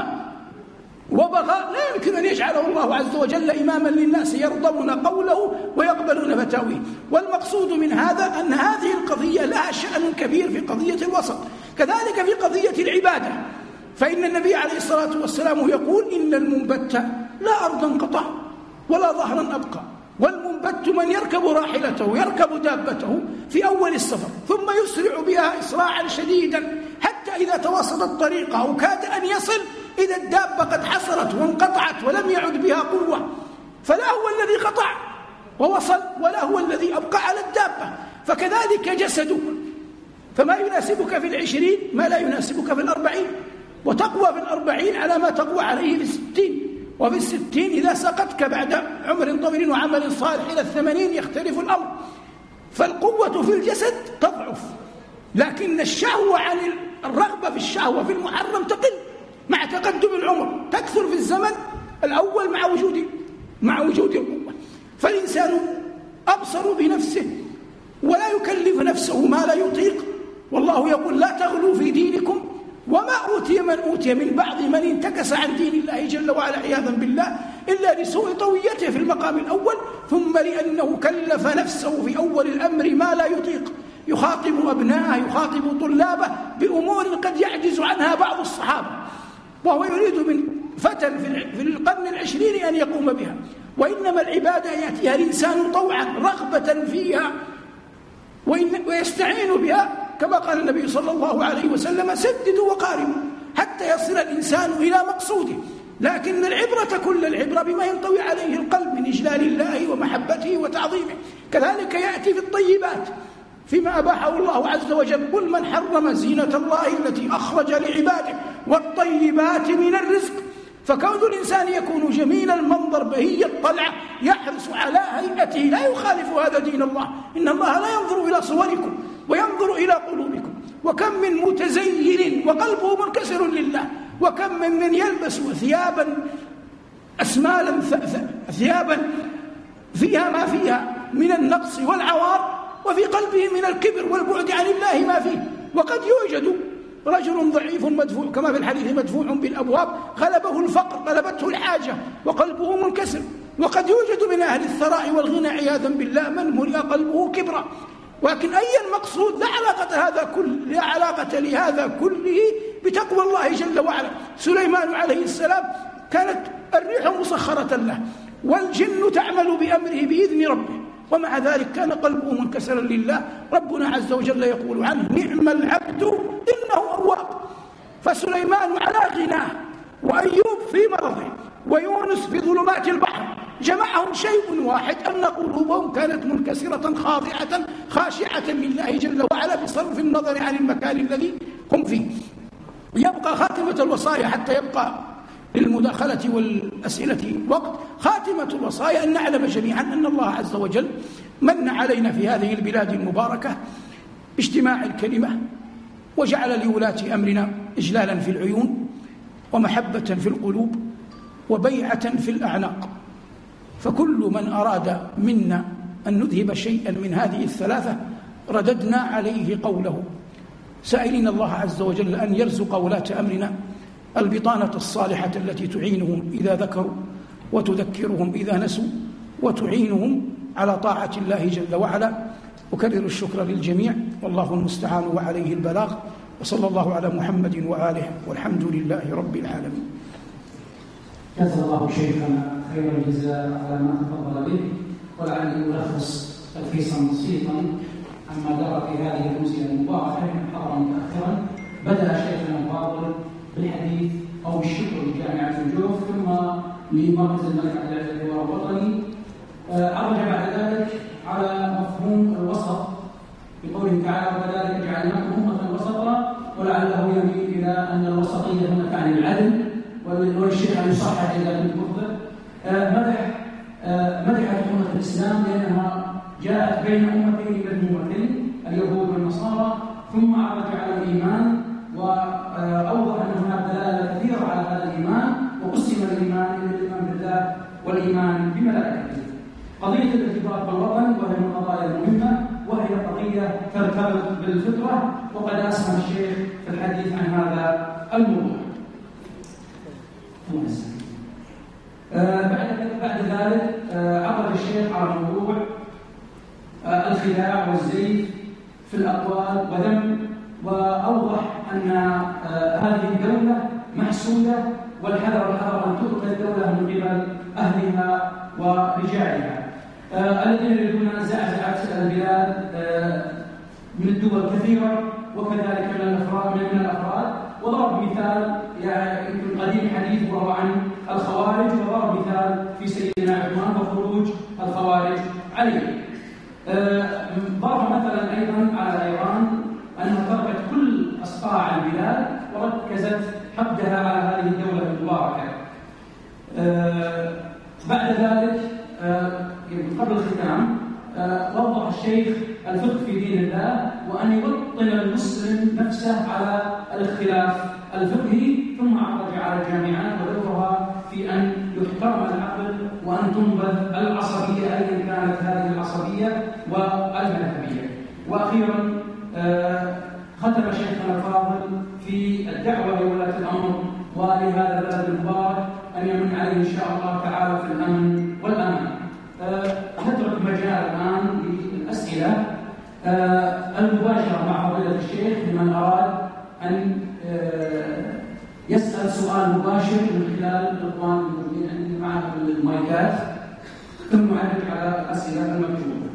وبغى لا يمكن أن يجعله الله عز وجل إماما للناس يرضون قوله ويقبلون فتاويه. والمقصود من هذا أن هذه القضية لها شأن كبير في قضية الوسط، كذلك في قضية العبادة. فإن النبي عليه الصلاة والسلام يقول: إن المنبت لا أرضا قطع ولا ظهرا أبقى. والمنبت من يركب راحلته، يركب دابته في أول السفر، ثم يسرع بها إسراعا شديدا حتى إذا توسط الطريق أو كاد أن يصل، إذا الدابة قد حصلت وانقطعت ولم يعد بها قوة، فلا هو الذي قطع ووصل ولا هو الذي أبقى على الدابة. فكذلك جسدك، فما يناسبك في 20 ما لا يناسبك في 40، وتقوى في 40 على ما تقوى عليه في 60، وفي 60 إذا سقطك بعد عمر طويل وعمل صالح إلى 80 يختلف الأمر. فالقوة في الجسد تضعف، لكن الشهوة عن الرغبة في الشهوة في المحرم تقل مع تقدم العمر، تكثر في الزمن الأول مع وجود القوة. فالإنسان أبصر بنفسه ولا يكلف نفسه ما لا يطيق. والله يقول: لا تغلوا في دينكم وما أوتي من أوتي من بعض من انتكس عن دين الله جل وعلا عياذا بالله، إلا لسوء طويته في المقام الأول، ثم لأنه كلف نفسه في أول الأمر ما لا يطيق. يخاطب أبناءه، يخاطب طلابه بأمور قد يعجز عنها بعض الصحابة، وهو يريد من فتى في القرن 20 أن يقوم بها. وإنما العبادة يأتيها الإنسان طوعا رغبة فيها ويستعين بها، كما قال النبي صلى الله عليه وسلم: سددوا وقاربوا حتى يصل الإنسان إلى مقصوده. لكن العبرة كل العبرة بما ينطوي عليه القلب من إجلال الله ومحبته وتعظيمه. كذلك يأتي في الطيبات فيما أباحه الله عز وجل: قل من حرم زينة الله التي أخرج لعباده والطيبات من الرزق. فكون الإنسان يكون جميل المنظر بهي الطلعة يحرص على هيئته لا يخالف هذا دين الله. إن الله لا ينظر إلى صوركم وينظر إلى قلوبكم. وكم من متزين وقلبه منكسر لله، وكم من يلبس ثيابا أسمالا، ثيابا فيها ما فيها من النقص والعوار، وفي قلبه من الكبر والبعد عن الله ما فيه. وقد يوجد رجل ضعيف مدفوع كما في الحديث: مدفوع بالأبواب، غلبه الفقر، غلبته الحاجة، وقلبه منكسر. وقد يوجد من أهل الثراء والغنى عياذا بالله من ملئ قلبه كبرا. ولكن أي المقصود؟ لا علاقة لهذا كله بتقوى الله جل وعلا. سليمان عليه السلام كانت الريح مسخرة له والجن تعمل بأمره بإذن ربه، ومع ذلك كان قلبه منكسرا لله. ربنا عز وجل يقول عنه: نعم العبد إنه أواب. فسليمان على غناه، وأيوب في مرضه، ويونس في ظلمات البحر، جمعهم شيء واحد: أن قلوبهم كانت منكسرة خاضعة خاشعة لله جل وعلا بصرف النظر عن المكان الذي هم فيه. يبقى خاتمة الوصايا حتى يبقى للمداخلة والأسئلة وقت. خاتمة الوصايا أن نعلم جميعا أن الله عز وجل من علينا في هذه البلاد المباركة باجتماع الكلمة، وجعل لولاة أمرنا إجلالا في العيون، ومحبة في القلوب، وبيعة في الأعناق. فكل من أراد منا أن نذهب شيئا من هذه الثلاثة رددنا عليه قوله، سائلين الله عز وجل أن يرزق ولاة أمرنا البطانة الصالحة التي تعينهم إذا ذكروا، وتذكرهم إذا نسوا، وتعينهم على طاعة الله جل وعلا. أكرر الشكر للجميع، والله المستعان وعليه البلاغ، وصلى الله على محمد وآله، والحمد لله رب العالمين. جزا الله شيخنا خير الجزاء على ما تفضل به، ولعلي ألخص تلخيصا بسيطا عما جرى في هذه الأمسية المباركة حضرا متأخرا. بدأ شيخنا الفاضل بالحديث أو بالشكر لجامعة الجوف ثم لمركز الملك عبد العزيز الحوار الوطني، عرج بعد ذلك على مفهوم الوسط بقوله تعالى وكذلك جعلناكم أمة وسطا، ولعله يميل إلى أن الوسطية هنا تعني العدل، والشيخ أن يصحح إذا كنت مخطئ. مدحت أمة الإسلام لأنها جاءت بين أمتين مذمومتين اليهود والنصارى، ثم عرج على الإيمان وأوضح أن هناك دلالة كثيرة على هذا الإيمان، وقسم الإيمان إلى الإيمان بالله والإيمان بملائكته. قضية الارتباط بالوطن وهي من القضايا المهمة، وهي قضية ترتبط بالفطرة، وقد أسهم الشيخ في الحديث عن هذا الموضوع. بعد ذلك عرض الشيخ على موضوع الخداع والزيف في الأقوال وذم، وأوضح أن هذه الدولة محسودة والحذر أن تؤتى الدولة من قبل أهلها ورجالها الذين يريدون زعزعة البلاد من الدول كثيرة وكذلك من الأفراد. وضرب مثال يمكن قديم حديث وهو عن الخوارج، وضرب مثال في سيدنا عثمان وخروج الخوارج عليه. ضرب مثلا أيضا على إيران أنها تركت كل أصقاع البلاد وركزت حقدها على هذه الدولة المباركة. بعد ذلك قبل الختام وضح الشيخ الفقه في دين الله، وأن يوطن المسلم نفسه على الاختلاف الفقهي، ثم عرج على الجامعات ودورها في أن يحترم العقل وأن تنبذ العصبية أيا كانت هذه العصبية والمذهبية. وأخيرا ختم شيخنا الفاضل في الدعوة لولاة الأمر ولهذا البلد المبارك أن يمن عليه إن شاء الله تعالى في الأمن والأمان. نترك مجال الآن للأسئلة المباشرة مع فضيلة الشيخ لمن أراد أن يسأل سؤال مباشر من خلال الإخوان الموجودين معنا بالمايكات، ثم نعرج على الأسئلة المكتوبة.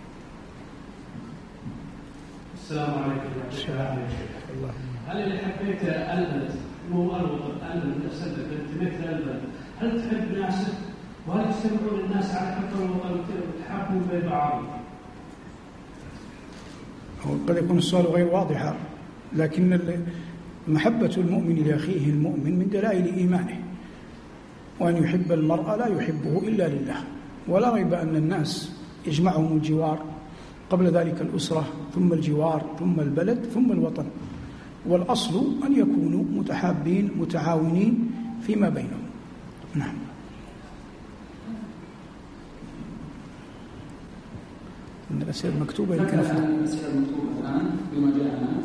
السلام عليكم ورحمة الله وبركاته. هل اللي حبيت البلد مو الوطن البلد نفسه انتميت للبلد، هل تحب ناسك وهل تجتمعون الناس على حب الوطن وتحابون بين بعض؟ قد يكون السؤال غير واضح، لكن محبة المؤمن لأخيه المؤمن من دلائل إيمانه، وأن يحب المرء لا يحبه إلا لله. ولا ريب أن الناس يجمعهم الجوار، قبل ذلك الأسرة، ثم الجوار، ثم البلد، ثم الوطن. والأصل أن يكونوا متحابين متعاونين فيما بينهم. نعم. من الأسئلة المكتوبة يمكن الأسئلة المكتوبة الآن بما جاءنا.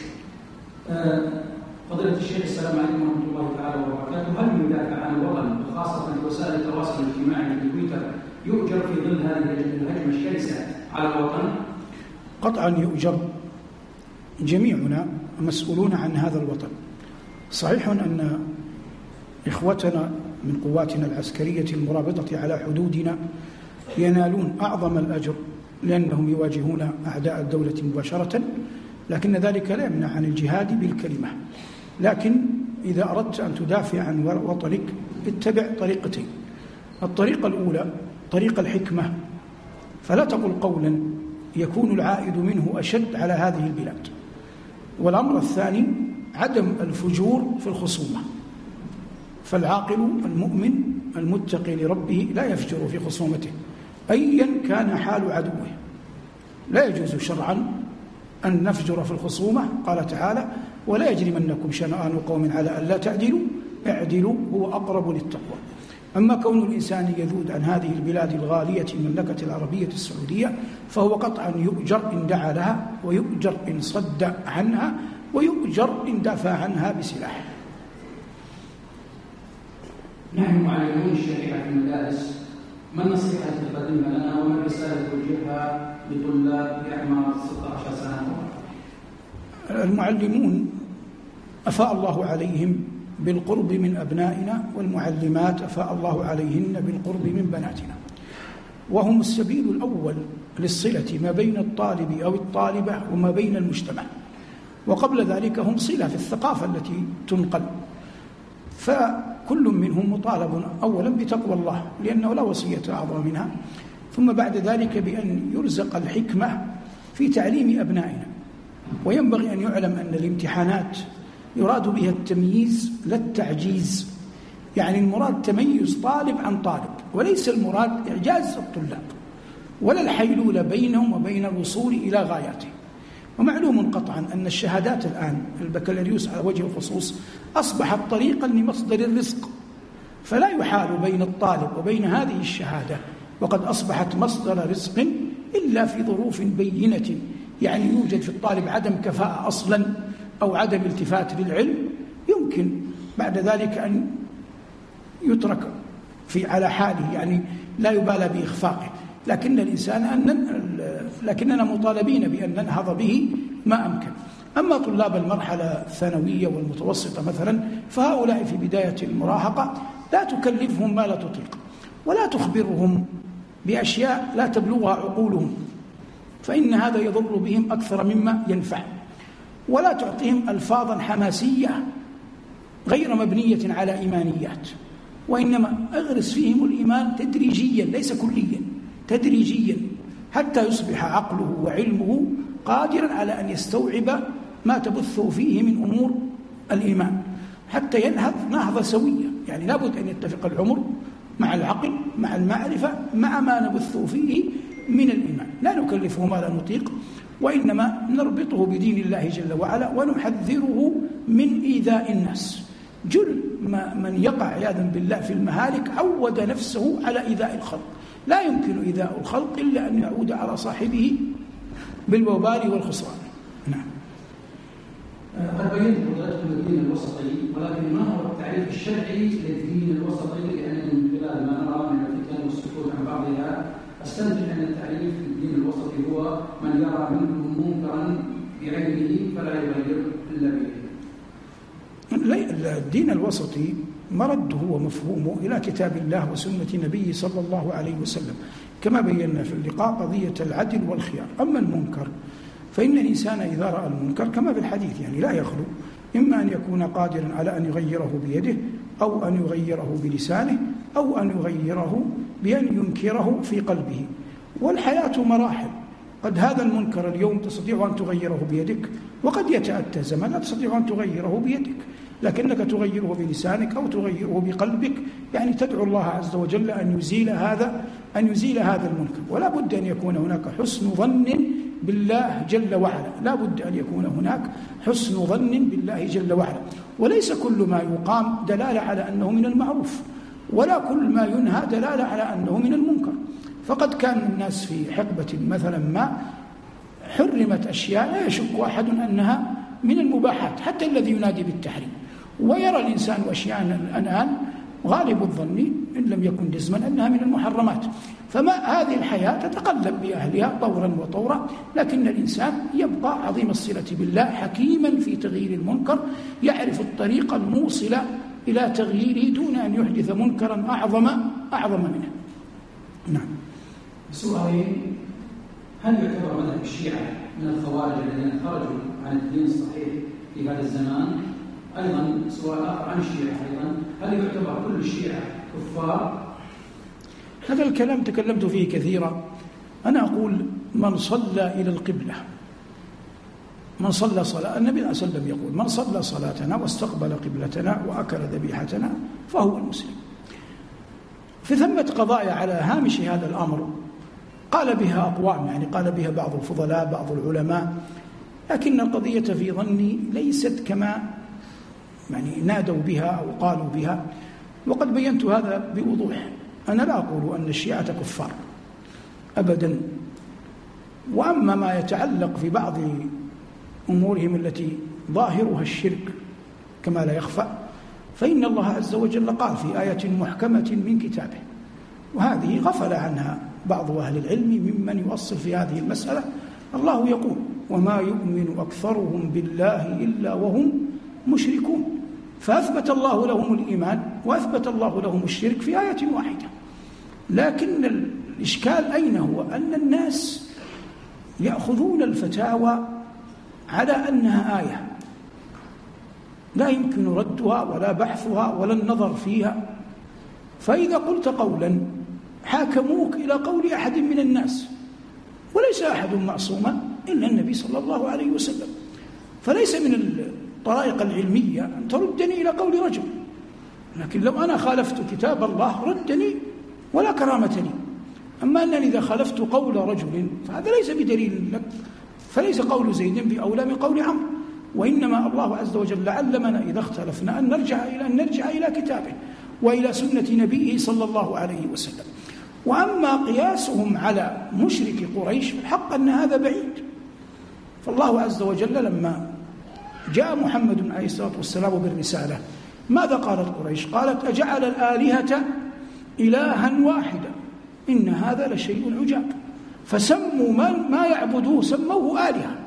فضيلة الشيخ السلام عليكم ورحمة الله تعالى وبركاته. هل من يدافع عن الوطن وخاصة في وسائل التواصل الاجتماعي في تويتر يؤجر في ظل هذه الهجمة الشرسة على الوطن؟ قطعا يؤجر. جميعنا مسؤولون عن هذا الوطن. صحيح أن إخوتنا من قواتنا العسكرية المرابطة على حدودنا ينالون أعظم الأجر لأنهم يواجهون أعداء الدولة مباشرة، لكن ذلك لا يمنع عن الجهاد بالكلمة. لكن إذا أردت أن تدافع عن وطنك اتبع طريقتين. الطريقة الأولى طريق الحكمة، فلا تقل قولا يكون العائد منه أشد على هذه البلاد. والأمر الثاني عدم الفجور في الخصومة، فالعاقل المؤمن المتقي لربه لا يفجر في خصومته أيا كان حال عدوه. لا يجوز شرعا أن نفجر في الخصومة. قال تعالى ولا يجرمنكم شنآن قوم على ألا تعدلوا اعدلوا هو أقرب للتقوى. أما كون الإنسان يذود عن هذه البلاد الغالية المملكة العربية السعودية فهو قطعا يؤجر إن دعا لها، ويؤجر إن صد عنها، ويؤجر إن دافع عنها بسلاح. نحن معلمون الشريعة في المدارس، ما النصيحة التي تقدمها لنا وما الرسالة توجهها لطلاب بأعمار 16 سنة؟ المعلمون أفاء الله عليهم بالقرب من أبنائنا، والمعلمات أفاء الله عليهن بالقرب من بناتنا، وهم السبيل الأول للصلة ما بين الطالب أو الطالبة وما بين المجتمع، وقبل ذلك هم صلة في الثقافة التي تنقل. فكل منهم مطالب أولا بتقوى الله لأنه لا وصية أعظم منها، ثم بعد ذلك بأن يرزق الحكمة في تعليم أبنائنا. وينبغي أن يعلم أن الامتحانات يراد بها التمييز لا التعجيز، يعني المراد تميز طالب عن طالب، وليس المراد إعجاز الطلاب ولا الحيلولة بينهم وبين الوصول إلى غاياتهم. ومعلوم قطعا أن الشهادات الآن البكالوريوس على وجه الخصوص أصبحت طريقا لمصدر الرزق، فلا يحال بين الطالب وبين هذه الشهادة، وقد أصبحت مصدر رزق إلا في ظروف بينة، يعني يوجد في الطالب عدم كفاءة أصلا أو عدم التفات للعلم، يمكن بعد ذلك أن يترك على حاله، يعني لا يبالى بإخفاقه، لكننا مطالبين بأن ننهض به ما أمكن. أما طلاب المرحلة الثانوية والمتوسطة مثلا، فهؤلاء في بداية المراهقة لا تكلفهم ما لا تطيق، ولا تخبرهم بأشياء لا تبلغها عقولهم، فإن هذا يضر بهم أكثر مما ينفع. ولا تعطيهم ألفاظا حماسية غير مبنية على إيمانيات، وإنما أغرس فيهم الإيمان تدريجيا ليس كليا، تدريجيا، حتى يصبح عقله وعلمه قادرا على أن يستوعب ما تبثه فيه من أمور الإيمان، حتى ينهض نهضة سوية. يعني لابد أن يتفق العمر مع العقل مع المعرفة مع ما نبثه فيه من الإيمان، لا نكلفه ما لا نطيق، وإنما نربطه بدين الله جل وعلا ونحذره من إيذاء الناس. جل من يقع عياذا بالله في المهالك عود نفسه على إيذاء الخلق، لا يمكن إيذاء الخلق إلا أن يعود على صاحبه بالوبال والخسران. نعم. قد بينت حضرتكم الدين الوسطي، ولكن ما هو التعريف الشرعي للدين الوسطي؟ لأن من خلال ما نرى من الفتن والسكوت عن بعضها استنتج أن التعريف للدين الوسطي هو من يرى منكم منكرا بعينه فلا يغير إلا بيده. الدين الوسطي مرده ومفهومه إلى كتاب الله وسنة نبيه صلى الله عليه وسلم، كما بينا في اللقاء قضية العدل والخيار. أما المنكر فإن الإنسان إذا رأى المنكر كما في الحديث يعني لا يخلو، إما أن يكون قادرا على أن يغيره بيده، أو أن يغيره بلسانه، أو أن يغيره بأن ينكره في قلبه. والحياة مراحل، قد هذا المنكر اليوم تستطيع أن تغيره بيدك، وقد يتأتى زمن لا تستطيع أن تغيره بيدك، لكنك تغيره بلسانك أو تغيره بقلبك، يعني تدعو الله عز وجل أن يزيل هذا المنكر. ولا بد أن يكون هناك حسن ظن بالله جل وعلا، لا بد أن يكون هناك حسن ظن بالله جل وعلا. وليس كل ما يقام دلالة على أنه من المعروف، ولا كل ما ينهى دلالة على أنه من المنكر. فقد كان الناس في حقبة مثلا ما حرمت أشياء لا يشك أحد أنها من المباحات، حتى الذي ينادي بالتحريم، ويرى الإنسان أشياء الآن غالب الظن إن لم يكن جزما أنها من المحرمات. فما هذه الحياة تتقلب بأهلها طورا وطورا، لكن الإنسان يبقى عظيم الصلة بالله، حكيما في تغيير المنكر، يعرف الطريق الموصلة إلى تغييره دون أن يحدث منكرا أعظم منه. نعم. سؤالين: هل يعتبر مذهب الشيعة من الخوارج الذين خرجوا عن الدين الصحيح في هذا الزمان؟ أيضا سؤال آخر عن الشيعة أيضا: هل يعتبر كل الشيعة كفار؟ هذا الكلام تكلمت فيه كثيرا. أنا أقول من صلى إلى القبلة، من صلى صلاة النبي صلى الله عليه وسلم يقول: من صلى صلاتنا واستقبل قبلتنا وأكل ذبيحتنا فهو المسلم. في ثمة قضايا على هامش هذا الأمر قال بها أقوام، يعني قال بها بعض الفضلاء بعض العلماء، لكن القضية في ظني ليست كما يعني نادوا بها أو قالوا بها، وقد بينت هذا بوضوح. أنا لا أقول أن الشيعة كفار أبدا، وأما ما يتعلق في بعض أمورهم التي ظاهرها الشرك كما لا يخفى، فإن الله عز وجل قال في آية محكمة من كتابه، وهذه غفل عنها بعض أهل العلم ممن يؤصل في هذه المسألة. الله يقول: وما يؤمن أكثرهم بالله إلا وهم مشركون. فأثبت الله لهم الإيمان وأثبت الله لهم الشرك في آية واحدة. لكن الإشكال أين هو؟ أن الناس يأخذون الفتاوى على أنها آية لا يمكن ردها ولا بحثها ولا النظر فيها، فإذا قلت قولا حاكموك إلى قول أحد من الناس، وليس أحد معصوما إلا النبي صلى الله عليه وسلم، فليس من الطرائق العلمية أن تردني إلى قول رجل. لكن لو أنا خالفت كتاب الله ردني ولا كرامة لي. أما أنني إذا خالفت قول رجل فهذا ليس بدليل لك، فليس قول زيد بأولى من قول عمرو، وإنما الله عز وجل علمنا إذا اختلفنا أن نرجع إلى كتابه وإلى سنة نبيه صلى الله عليه وسلم. وأما قياسهم على مشرك قريش فالحق أن هذا بعيد. فالله عز وجل لما جاء محمد عليه الصلاة والسلام بالرسالة ماذا قالت قريش؟ قالت أجعل الآلهة إلها واحدا إن هذا لشيء عجاب. فسموا ما يعبدوه سموه آلهة،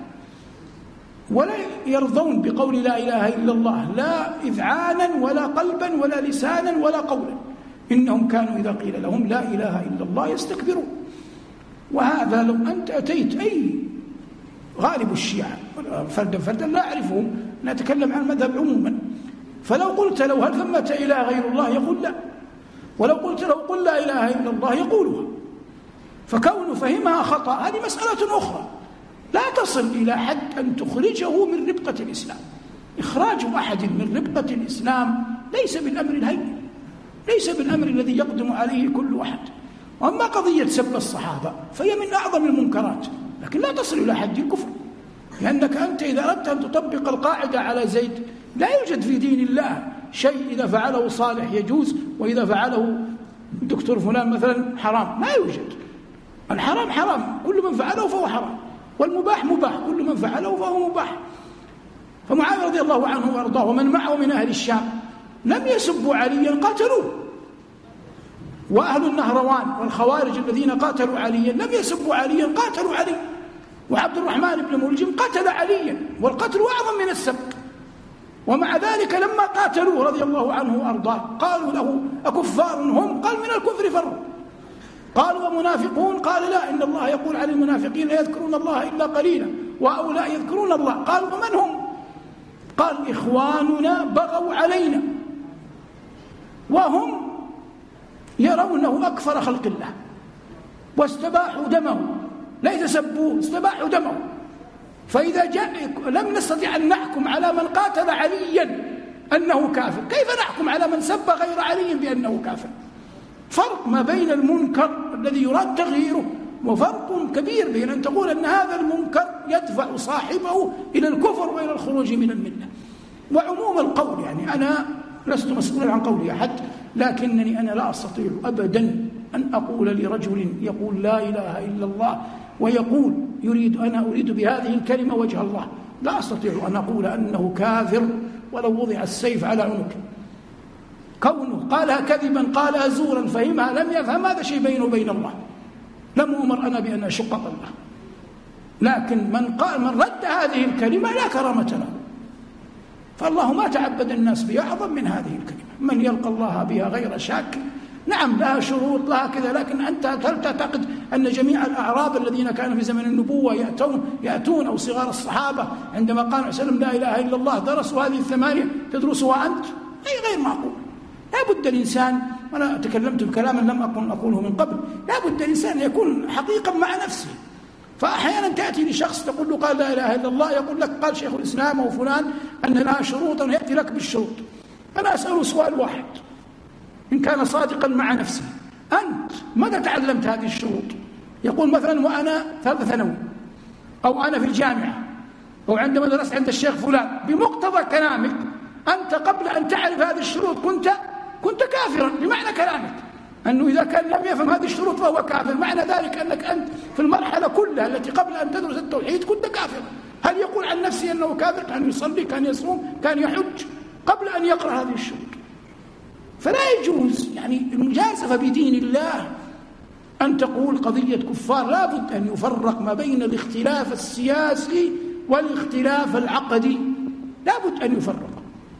ولا يرضون بقول لا إله إلا الله لا إذعانا ولا قلبا ولا لسانا ولا قولا، إنهم كانوا إذا قيل لهم لا إله إلا الله يستكبرون. وهذا لو أنت أتيت أي غالب الشيعة فردا لا أعرفهم، نتكلم عن المذهب عموما، فلو قلت له هل ثمة إله غير الله يقول لا، ولو قلت له قل لا إله إلا الله يقولها. فكون فهمها خطأ هذه مسألة أخرى لا تصل إلى حد أن تخرجه من ربقة الإسلام. إخراج أحد من ربقة الإسلام ليس بالأمر الهين، ليس بالأمر الذي يقدم عليه كل أحد. وأما قضية سب الصحابة فهي من أعظم المنكرات، لكن لا تصل إلى حد الكفر، لأنك أنت إذا أردت أن تطبق القاعدة على زيد لا يوجد في دين الله شيء إذا فعله صالح يجوز وإذا فعله دكتور فلان مثلا حرام، ما يوجد. الحرام حرام كل من فعله فهو حرام، والمباح مباح كل من فعله فهو مباح. فمعاوية رضي الله عنه وارضاه ومن معه من أهل الشام لم يسبوا عليا قاتلوه، وأهل النهروان والخوارج الذين قاتلوا عليا لم يسبوا عليا قاتلوا علي، وعبد الرحمن بن ملجم قتل عليا والقتل أعظم من السب. ومع ذلك لما قاتلوه رضي الله عنه وأرضاه قالوا له أكفار هم؟ قال من الكفر فروا. قالوا ومنافقون؟ قال لا، إن الله يقول عن المنافقين لا يذكرون الله إلا قليلا وهؤلاء يذكرون الله. قال ومن هم؟ قال إخواننا بغوا علينا وهم يرونه أكفر خلق الله واستباحوا دمه، ليس سبوه استباحوا دمه. فإذا لم نستطيع أن نحكم على من قاتل عليا أنه كافر، كيف نحكم على من سب غير علي بأنه كافر؟ فرق ما بين المنكر الذي يراد تغييره وفرق كبير بين أن تقول أن هذا المنكر يدفع صاحبه إلى الكفر وإلى الخروج من الملة. وعموم القول يعني أنا لست مسؤولا عن قول أحد، لكنني أنا لا أستطيع أبدا أن أقول لرجل يقول لا إله إلا الله ويقول أنا أريد بهذه الكلمة وجه الله، لا أستطيع أن أقول أنه كافر ولو وضع السيف على عنقه. كونه قالها كذبا قالها زورا فهمها لم يفهم، هذا شيء بينه وبين الله، لم أمر أنا بأن أشق الله. لكن من رد هذه الكلمة لا كرامة له، فالله ما تعبد الناس بأعظم من هذه الكلمة. من يلقى الله بها غير شاك، نعم لها شروط لها كذا، لكن أنت هل تعتقد أن جميع الأعراب الذين كانوا في زمن النبوة يأتون أو صغار الصحابة عندما قال عليه وسلم لا إله إلا الله درسوا هذه الثمانية تدرسها أنت؟ أي غير معقول. لا بد الإنسان، وأنا تكلمت بكلاما لم أكن أقوله من قبل، لا بد الإنسان يكون حقيقا مع نفسه. فأحيانا تأتي لشخص تقول له قال لا إله إلا الله، يقول لك قال شيخ الإسلام أو فلان أن لها شروطا، يأتي لك بالشروط. أنا أسأله سؤال واحد إن كان صادقا مع نفسه، أنت ماذا تعلمت هذه الشروط؟ يقول مثلا وأنا ثالث ثانوي أو أنا في الجامعة أو عندما درست عند الشيخ فلان. بمقتضى كلامك أنت قبل أن تعرف هذه الشروط كنت كافرا، بمعنى كلامك أنه إذا كان لم يفهم هذه الشروط فهو كافر، معنى ذلك أنك أنت في المرحلة كلها التي قبل أن تدرس التوحيد كنت كافرا. هل يقول عن نفسه أنه كافر؟ كان يصلي، كان يصوم، كان يحج قبل أن يقرأ هذه الشروط. فلا يجوز يعني المجازفة بدين الله أن تقول قضية كفار. لا بد أن يفرق ما بين الاختلاف السياسي والاختلاف العقدي، لا بد أن يفرق.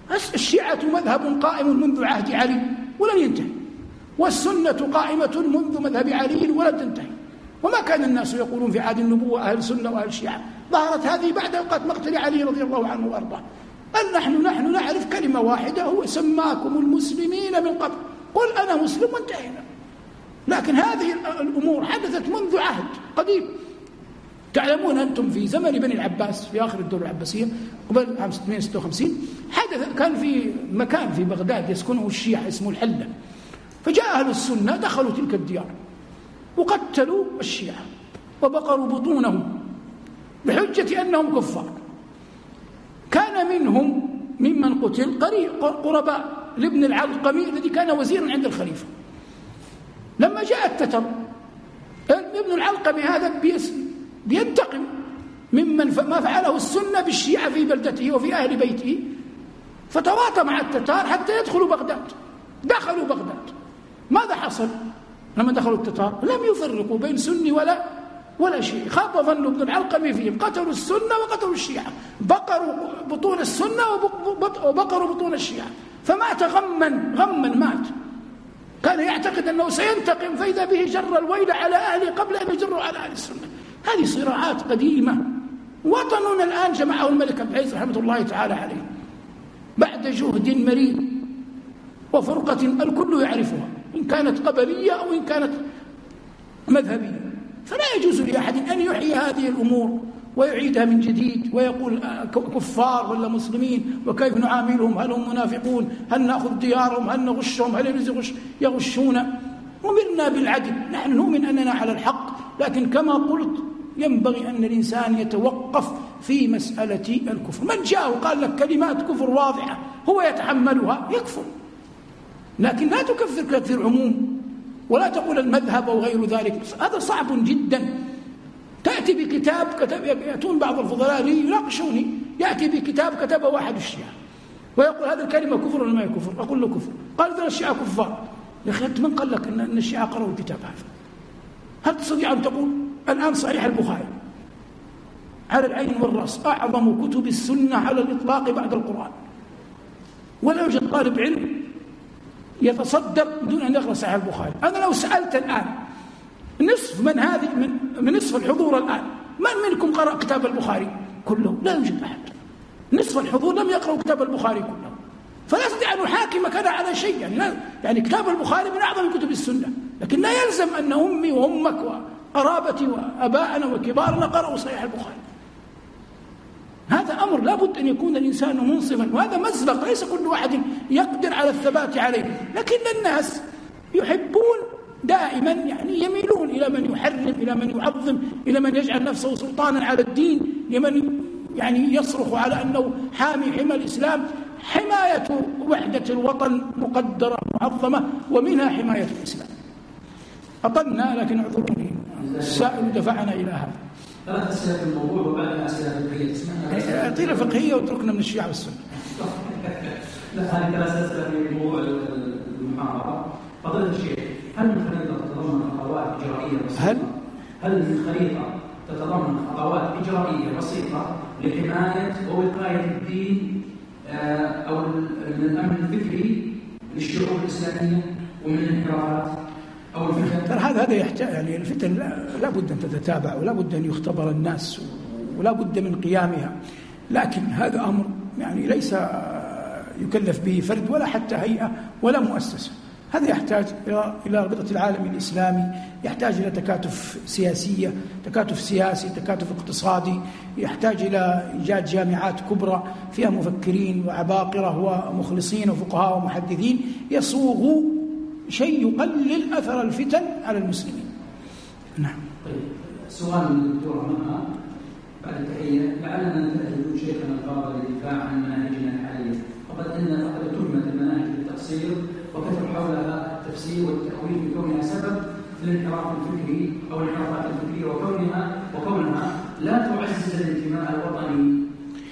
الشيعة مذهب قائم منذ عهد علي ولن ينتهي، والسنة قائمة منذ مذهب علي ولن تنتهي. وما كان الناس يقولون في عهد النبوة أهل سنة وأهل شيعة، ظهرت هذه بعد أوقات مقتل علي رضي الله عنه وأرضاه. نحن نعرف كلمة واحدة، هو سماكم المسلمين من قبل، قل أنا مسلم وانتهينا. لكن هذه الأمور حدثت منذ عهد قديم. تعلمون أنتم في زمن بني العباس في آخر الدولة العباسية قبل عام 656 كان في مكان في بغداد يسكنه الشيعة اسمه الحلة، فجاء أهل السنة دخلوا تلك الديار وقتلوا الشيعة وبقروا بطونهم بحجة أنهم كفار. كان منهم ممن قتل قرباء لابن العلقمي الذي كان وزيرا عند الخليفة. لما جاء التتر ابن العلقمي هذا بينتقم ممن ما فعله السنة بالشيعة في بلدته وفي أهل بيته، فتواطى مع التتار حتى يدخلوا بغداد. دخلوا بغداد، ماذا حصل لما دخلوا التتار؟ لم يفرقوا بين سني ولا شيء. خاب ظن ابن العلقمي فيهم، قتلوا السنة وقتلوا الشيعة، بقروا بطون السنة وبقروا بطون الشيعة، فمات غما مات. كان يعتقد أنه سينتقم، فإذا به جر الويل على أهله قبل أن يجروا على أهل السنة. هذه صراعات قديمة. وطننا الآن جمعه الملك عبد العزيز رحمة الله تعالى عليه بعد جهد مرير وفرقة الكل يعرفها، إن كانت قبلية أو إن كانت مذهبية. فلا يجوز لأحد أن يحيي هذه الأمور ويعيدها من جديد ويقول كفار ولا مسلمين وكيف نعاملهم، هل هم منافقون، هل نأخذ ديارهم، هل نغشهم، هل يغشون. أمرنا بالعدل، نحن نؤمن أننا على الحق، لكن كما قلت ينبغي أن الإنسان يتوقف في مسألة الكفر. من جاء وقال لك كلمات كفر واضحة هو يتحملها يكفر، لكن لا تكفر كثير عموم ولا تقول المذهب أو غير ذلك، هذا صعب جدا. تأتي بكتاب يأتون بعض الفضلاء لي يناقشوني، يأتي بكتاب كتبه واحد الشيعة ويقول هذه الكلمة كفر ولا ما كفر؟ أقول له كفر. قال إذن الشيعة كفار. يا أخي من قال لك أن الشيعة قرأوا الكتاب هذا؟ هل تستطيع أن تقول الآن صحيح البخاري على العين والرأس أعظم كتب السنة على الإطلاق بعد القرآن، ولا يوجد طالب علم يتصدر بدون أن يقرأ صحيح البخاري؟ أنا لو سألت الآن نصف من نصف الحضور الآن من منكم قرأ كتاب البخاري كله؟ لا يوجد أحد. نصف الحضور لم يقرأوا كتاب البخاري كله، فلا أستطيع أن أحاكمك أنا على شيء. يعني كتاب البخاري من أعظم كتب السنة، لكن لا يلزم أن أمي وأمك وقرابتي وأباءنا وكبارنا قرأوا صحيح البخاري. هذا أمر لا بد أن يكون الإنسان منصفا، وهذا مزلق ليس كل واحد يقدر على الثبات عليه. لكن الناس يحبون دائما يعني يميلون إلى من يحرم، إلى من يعظم، إلى من يجعل نفسه سلطانا على الدين، لمن يعني يصرخ على أنه حامي حمى الإسلام. حماية وحدة الوطن مقدرة معظمة، ومنها حماية الإسلام. أطلنا لكن اعذروني، السائل دفعنا إلى هذا. ثلاث أسئلة في الموضوع وبعد أسئلة فقهية. اسمعنا أعطينا فقهية واتركنا من الشيعة والسنة. لا، هذه ثلاث أسئلة في موضوع المحاضرة. فضيلة الشيخ، هل الخريطة تتضمن خطوات إجرائية بسيطة؟ هل الخريطة تتضمن خطوات إجرائية بسيطة لحماية ووقاية الدين أو من الأمن الفكري للشعوب الإسلامية ومن الانحرافات أو الفتن؟ ترى هذا يحتاج، يعني الفتن لا بد أن تتتابع، ولا بد أن يختبر الناس، ولا بد من قيامها. لكن هذا أمر يعني ليس يكلف به فرد ولا حتى هيئة ولا مؤسسة. هذا يحتاج إلى رابطة العالم الإسلامي، يحتاج إلى تكاتف سياسي، تكاتف اقتصادي، يحتاج إلى إيجاد جامعات كبرى فيها مفكرين وعباقرة ومخلصين وفقهاء ومحدثين يصوغوا شيء يقلل أثر الفتن على المسلمين. نعم. طيب، سؤال من الدكتورة منها بعد التحية. لعلنا ننتهز شيخنا الفاضل للدفاع عن مناهجنا الحالية، وقد تهمت المناهج بالتقصير وكثر حولها التفسير والتأويل بكونها سبب للانحراف الفكري أو الانحرافات الفكرية، وكونها لا تعزز الانتماء الوطني.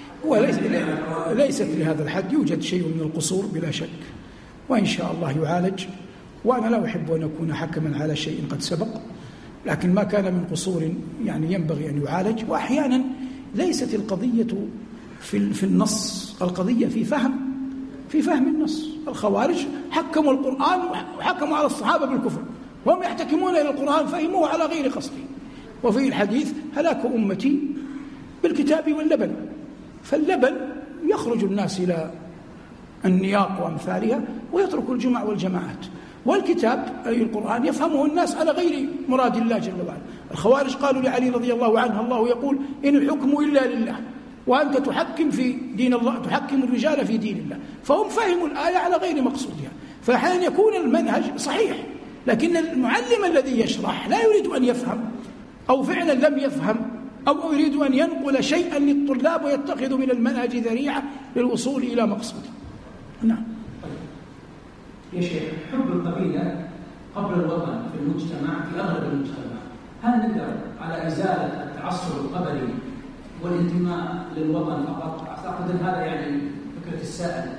وليست لهذا الحد، يوجد شيء من القصور بلا شك، وإن شاء الله يعالج. وأنا لا أحب أن أكون حكما على شيء قد سبق، لكن ما كان من قصور يعني ينبغي أن يعالج. وأحيانا ليست القضية في النص، القضية في فهم في فهم النص. الخوارج حكموا القرآن وحكموا على الصحابة بالكفر، وهم يحتكمون إلى القرآن فهموه على غير قصده. وفي الحديث هلاك أمتي بالكتاب واللبن، فاللبن يخرج الناس إلى النياق وأمثالها ويترك الجمع والجماعات، والكتاب أي القرآن يفهمه الناس على غير مراد الله جل وعلا. الخوارج قالوا لعلي رضي الله عنه: الله يقول إن الحكم إلا لله، وأنت تحكم في دين الله، تحكم الرجال في دين الله. فهم فهموا الآية على غير مقصودها، فأحيانا يكون المنهج صحيح لكن المعلم الذي يشرح لا يريد أن يفهم، أو فعلا لم يفهم، أو يريد أن ينقل شيئا للطلاب ويتخذ من المنهج ذريعة للوصول إلى مقصوده. نعم. يا شيخ، حب القبيلة قبل الوطن في المجتمع، في أغلب المجتمع، هل نقدر على إزالة التعصب القبلي والانتماء للوطن فقط؟ أعتقد أن هذا يعني فكرة السائل.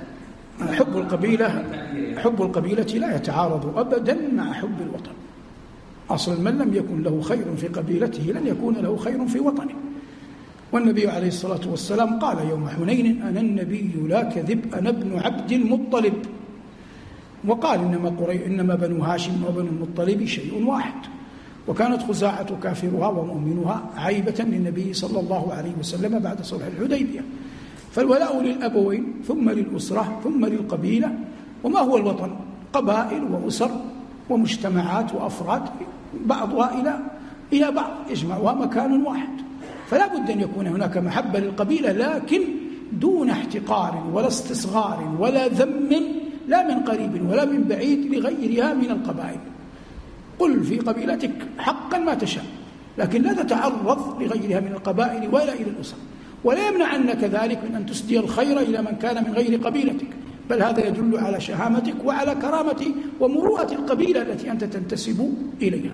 حب القبيلة لا يتعارض أبدا مع حب الوطن. أصلا من لم يكن له خير في قبيلته لن يكون له خير في وطنه. والنبي عليه الصلاة والسلام قال يوم حنين: أنا النبي لا كذب، أنا ابن عبد المطلب. وقال إنما بنو هاشم وبنو المطلب شيء واحد. وكانت خزاعة كافرها ومؤمنها عيبة للنبي صلى الله عليه وسلم بعد صلح الحديبية. فالولاء للأبوين ثم للأسرة ثم للقبيلة. وما هو الوطن؟ قبائل وأسر ومجتمعات وأفراد بعضها إلى بعض يجمعها مكان واحد. فلا بد أن يكون هناك محبة للقبيلة، لكن دون احتقار ولا استصغار ولا ذم، لا من قريب ولا من بعيد لغيرها من القبائل. قل في قبيلتك حقا ما تشاء، لكن لا تتعرض لغيرها من القبائل ولا إلى الأسر. ولا يمنعنك ذلك من أن تسدي الخير إلى من كان من غير قبيلتك، بل هذا يدل على شهامتك وعلى كرامة ومروءة القبيلة التي أنت تنتسب إليها.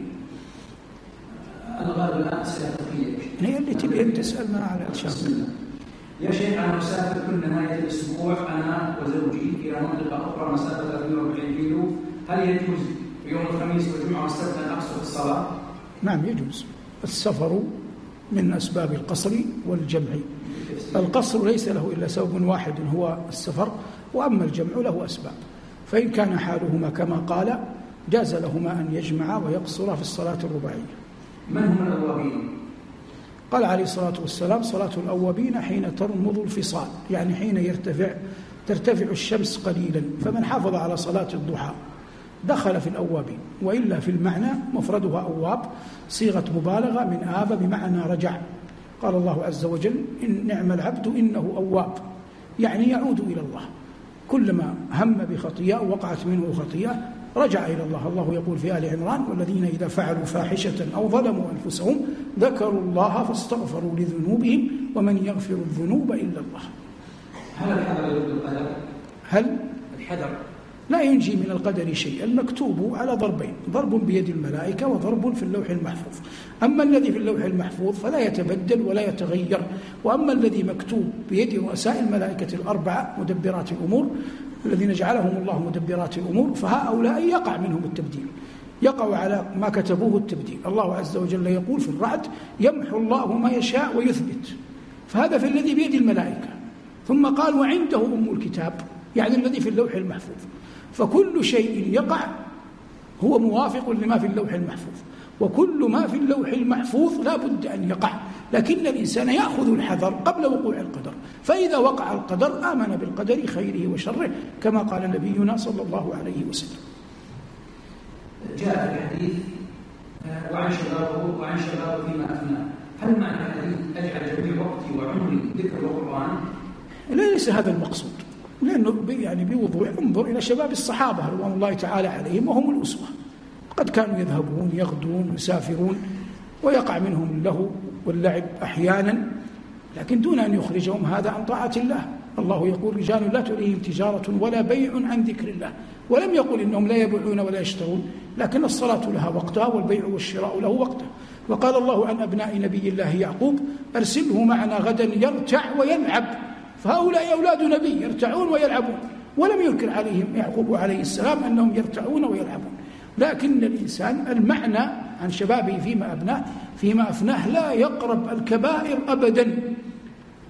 الغالب الآن أسئلة فقهية هي اللي تبي أن تسألنا على الشهر. يا شيخ، أنا أسافر كل نهاية الأسبوع أنا وزوجي إلى منطقة أخرى مسافة 340 كيلو، هل يجوز يوم الخميس والجمعة والسبت أن أقصر الصلاة؟ نعم يجوز. السفر من أسباب القصر والجمع. القصر ليس له إلا سبب واحد هو السفر، وأما الجمع له أسباب. فإن كان حالهما كما قال جاز لهما أن يجمعا ويقصرا في الصلاة الرباعية. من هم الأوابين؟ قال عليه الصلاة والسلام: صلاة الأوابين حين ترمض الفصال، يعني حين ترتفع الشمس قليلا. فمن حافظ على صلاة الضحى دخل في الأوابين، وإلا في المعنى مفردها أواب، صيغة مبالغة من آب بمعنى رجع. قال الله عز وجل: إن نعم العبد إنه أواب، يعني يعود إلى الله. كلما هم بخطيئة وقعت منه خطيئة رجع إلى الله. الله يقول في آل عمران: والذين إذا فعلوا فاحشة أو ظلموا أنفسهم ذكروا الله فاستغفروا لذنوبهم ومن يغفر الذنوب إلا الله. هل الحذر ضد القدر؟ هل الحذر لا ينجي من القدر شيء. المكتوب على ضربين: ضرب بيد الملائكة وضرب في اللوح المحفوظ. أما الذي في اللوح المحفوظ فلا يتبدل ولا يتغير، وأما الذي مكتوب بيد رؤساء الملائكة الأربعة مدبرات الأمور الذين جعلهم الله مدبرات الأمور، فهؤلاء يقع منهم التبديل، يقع على ما كتبوه التبديل. الله عز وجل يقول في الرعد: يمحو الله ما يشاء ويثبت. فهذا في الذي بيد الملائكة. ثم قال: وعنده أم الكتاب، يعني الذي في اللوح المحفوظ. فكل شيء يقع هو موافق لما في اللوح المحفوظ، وكل ما في اللوح المحفوظ لا بد أن يقع، لكن الإنسان يأخذ الحذر قبل وقوع القدر. فإذا وقع القدر آمن بالقدر خيره وشره، كما قال نبينا صلى الله عليه وسلم. جاء في الحديث: وعن شبابه فيما أفناه. هل معنى الحديث أجعل جميع وقتي وعمري ذكر القرآن؟ ليس هذا المقصود، لأنه يعني بوضوح انظر إلى شباب الصحابة رضوان الله تعالى عليهم وهم الأسوة. قد كانوا يذهبون يغدون يسافرون ويقع منهم اللهو واللعب أحيانا، لكن دون أن يخرجهم هذا عن طاعة الله. الله يقول: رجال لا تلهيهم تجارة ولا بيع عن ذكر الله. ولم يقل إنهم لا يبيعون ولا يشترون، لكن الصلاة لها وقتها والبيع والشراء له وقته. وقال الله عن أبناء نبي الله يعقوب: أرسله معنا غدا يرتع ويلعب. فهؤلاء أولاد نبي يرتعون ويلعبون، ولم ينكر عليهم يعقوب عليه السلام أنهم يرتعون ويلعبون. لكن الإنسان المعنى عن شبابه فيما أفناه لا يقرب الكبائر أبدا،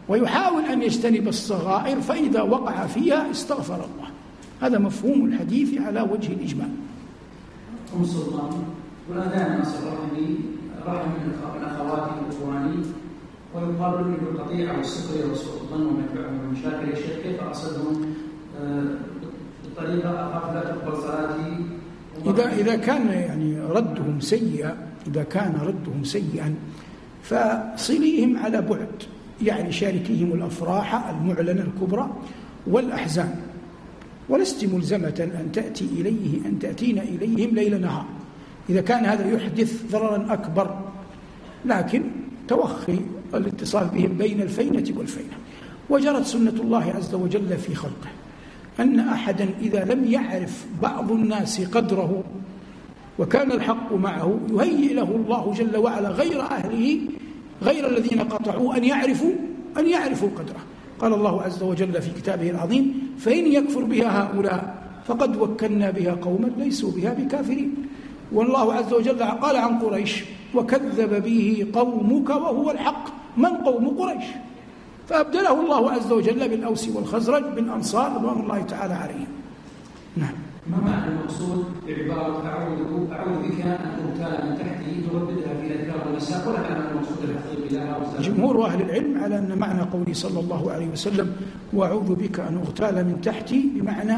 ويحاول أن يجتنب الصغائر، فإذا وقع فيها استغفر الله. هذا مفهوم الحديث على وجه الإجمال. أم سلطان ولا دائما أصل رحم من أخواتي وإخواني، ويقابلني بالقطيعة والسخرية وسوء الظن وما يتبعهم المشاكل. يا شيخ كيف أصلهم بالطريقة أخاف لا تقبل صلاتي؟ إذا كان يعني ردهم سيئا، إذا كان ردهم سيئا فصليهم على بعد، يعني شاركيهم الأفراح المعلنة الكبرى والأحزان، ولست ملزمة أن تأتين إليهم ليل نهار إذا كان هذا يحدث ضررا أكبر، لكن توخي الاتصال بهم بين الفينة والفينة. وجرت سنة الله عز وجل في خلقه أن أحدا إذا لم يعرف بعض الناس قدره وكان الحق معه يهيئ له الله جل وعلا غير أهله، غير الذين قطعوا أن يعرفوا قدره. قال الله عز وجل في كتابه العظيم: فإن يكفر بها هؤلاء فقد وكلنا بها قوما ليسوا بها بكافرين. والله عز وجل قال عن قريش: وكذب به قومك وهو الحق. من قوم قريش؟ فأبدله الله عز وجل بالأوس والخزرج بالأنصار رضوان الله تعالى عليهم. نعم. ما معنى المقصود بعبارة أعوذ بك أن أغتال من تحتي ترددها في الأذكار والمساء، ولا معنى المقصود الحقيقي لها؟ جمهور أهل العلم على أن معنى قوله صلى الله عليه وسلم: وأعوذ بك أن أغتال من تحتي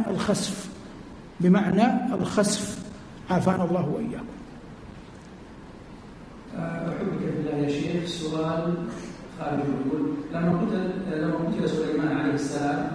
بمعنى الخسف عافانا الله وإياكم. أحبك في الله يا شيخ. سؤال خارج يقول: لما قتل سليمان عليه السلام،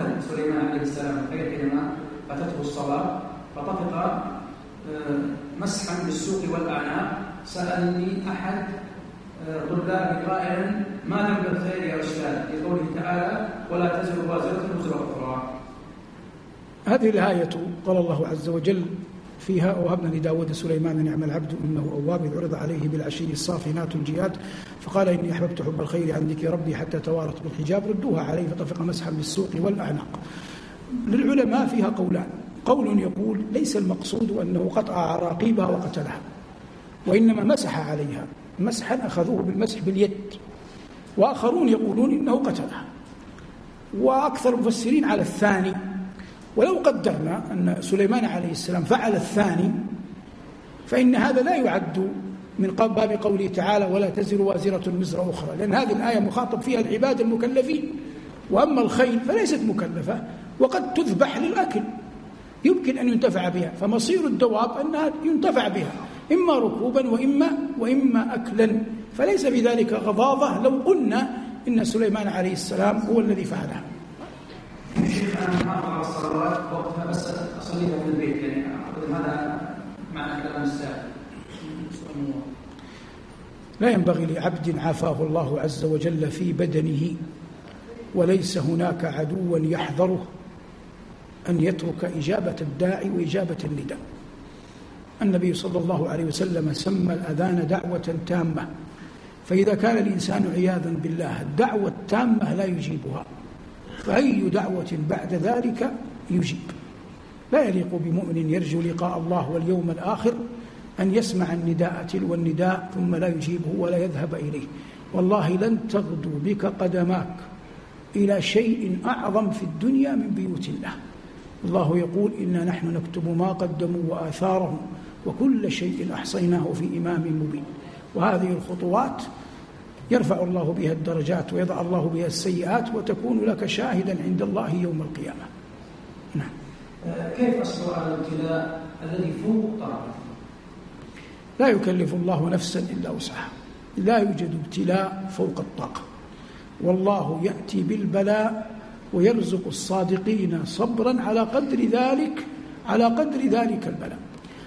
حينما أتته الصلاة فطفق مسحا بالسوق والأعناق، سألني أحد طلابي قائلا: ما ذنب الخير يا أستاذ؟ لقوله تعالى: ولا تزر وازرة وزر أخرى. هذه الآية قال الله عز وجل فيها: وهبنا لداود سليمان نعم العبد إنه أواب، إذ عرض عليه بالعشير الصافنات الجياد فقال إني أحببت حب الخير عن ذكر ربي حتى توارت بالحجاب، ردوها عليه فطفق مسحا بالسوق والأعناق. للعلماء فيها قولان: قول يقول ليس المقصود أنه قطع عراقيبها وقتلها، وإنما مسح عليها مسحا أخذوه بالمسح باليد، وآخرون يقولون إنه قتلها، وأكثر المفسرين على الثاني. ولو قدرنا أن سليمان عليه السلام فعل الثاني فإن هذا لا يعد من باب قوله تعالى: ولا تزر وازرة وزر أخرى، لأن هذه الآية مخاطب فيها العباد المكلفين، وأما الخيل فليست مكلفة وقد تذبح للأكل يمكن أن ينتفع بها، فمصير الدواب أنها ينتفع بها إما ركوبا وإما أكلا، فليس بذلك غضاضة لو قلنا إن سليمان عليه السلام هو الذي فعلها. شيخ أنا ما أقرأ الصلوات وقتها بس أصليها في البيت، يعني هذا معنى كلام السائل. لا ينبغي لعبد عافاه الله عز وجل في بدنه وليس هناك عدو يحذره أن يترك إجابة الداعي وإجابة النداء. النبي صلى الله عليه وسلم سمى الأذان دعوة تامة، فإذا كان الإنسان عياذا بالله الدعوة التامة لا يجيبها، فأي دعوة بعد ذلك يجيب؟ لا يليق بمؤمن يرجو لقاء الله واليوم الآخر أن يسمع النداء تلو النداء ثم لا يجيبه ولا يذهب إليه. والله لن تغدو بك قدماك إلى شيء أعظم في الدنيا من بيوت الله. الله يقول: إنا نحن نكتب ما قدموا وآثارهم وكل شيء أحصيناه في إمام مبين. وهذه الخطوات يرفع الله بها الدرجات ويضع الله بها السيئات، وتكون لك شاهدا عند الله يوم القيامة. نعم. كيف أصبر على الابتلاء الذي فوق طاقته؟ لا يكلف الله نفسا إلا وسعها، لا يوجد ابتلاء فوق الطاقة، والله يأتي بالبلاء ويرزق الصادقين صبرا على قدر ذلك البلاء.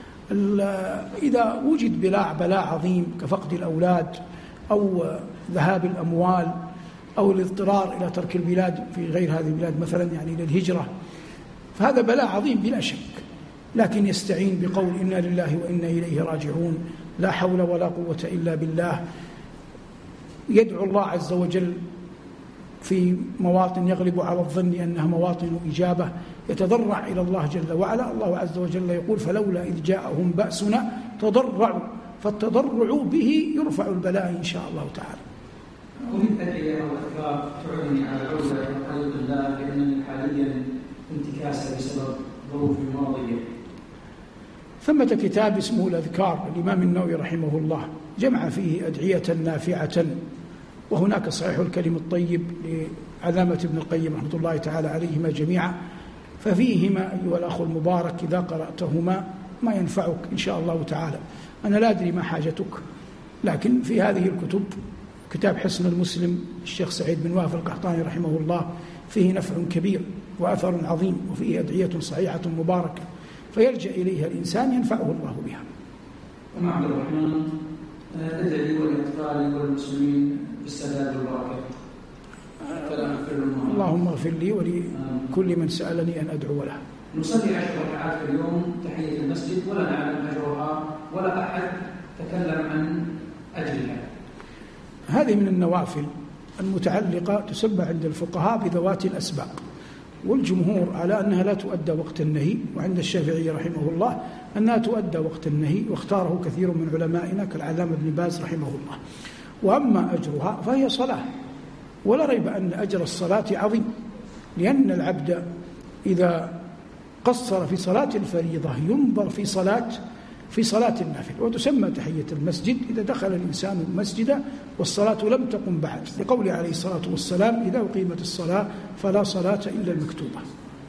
إذا وجد بلاء عظيم كفقد الأولاد أو ذهاب الأموال أو الاضطرار إلى ترك البلاد في غير هذه البلاد مثلا، يعني إلى الهجرة، فهذا بلاء عظيم بلا شك، لكن يستعين بقول إنا لله وإنا إليه راجعون، لا حول ولا قوة إلا بالله، يدعو الله عز وجل في مواطن يغلب على الظن أنها مواطن إجابة، يتضرع إلى الله جل وعلا. الله عز وجل يقول: فلولا إذ جاءهم بأسنا تضرعوا، فالتضرع به يرفع البلاء إن شاء الله تعالى. أريد أدعية أو أفكار تعودني على العودة إلى طريق الله، لأنني حاليا انتكاسة بسبب ظروف الماضية. ثمة كتاب اسمه الأذكار الإمام النووي رحمه الله، جمع فيه أدعية نافعة، وهناك صحيح الكلم الطيب لعلامة ابن القيم رحمة الله تعالى عليهما جميعا، ففيهما أيها الأخ المبارك إذا قرأتهما ما ينفعك إن شاء الله تعالى. أنا لا أدري ما حاجتك، لكن في هذه الكتب كتاب حصن المسلم الشيخ سعيد بن وافق القحطاني رحمه الله فيه نفع كبير وأثر عظيم، وفيه أدعية صحيحة مباركة فيلجأ إليها الإنسان ينفعه الله بها. أنا عبد الرحمن أدعي ولأطفالي والمسلمين بالسداد والبركة. اللهم اغفر لي ولكل من سألني أن أدعو له. نصلي 10 ركعات في اليوم تحية المسجد ولا نعلم أجرها ولا أحد تكلم عن أجلها. هذه من النوافل المتعلقة تسمى عند الفقهاء بذوات الأسباب، والجمهور على أنها لا تؤدى وقت النهي، وعند الشافعي رحمه الله أنها تؤدى وقت النهي، واختاره كثير من علمائنا كالعلامة ابن باز رحمه الله. وأما أجرها فهي صلاة، ولا ريب أن أجر الصلاة عظيم، لأن العبد إذا قصر في صلاة الفريضة ينظر في صلاة النافل، وتسمى تحية المسجد إذا دخل الإنسان المسجد والصلاة لم تقم بعد، لقوله عليه الصلاة والسلام إذا أقيمت الصلاة فلا صلاة إلا المكتوبة.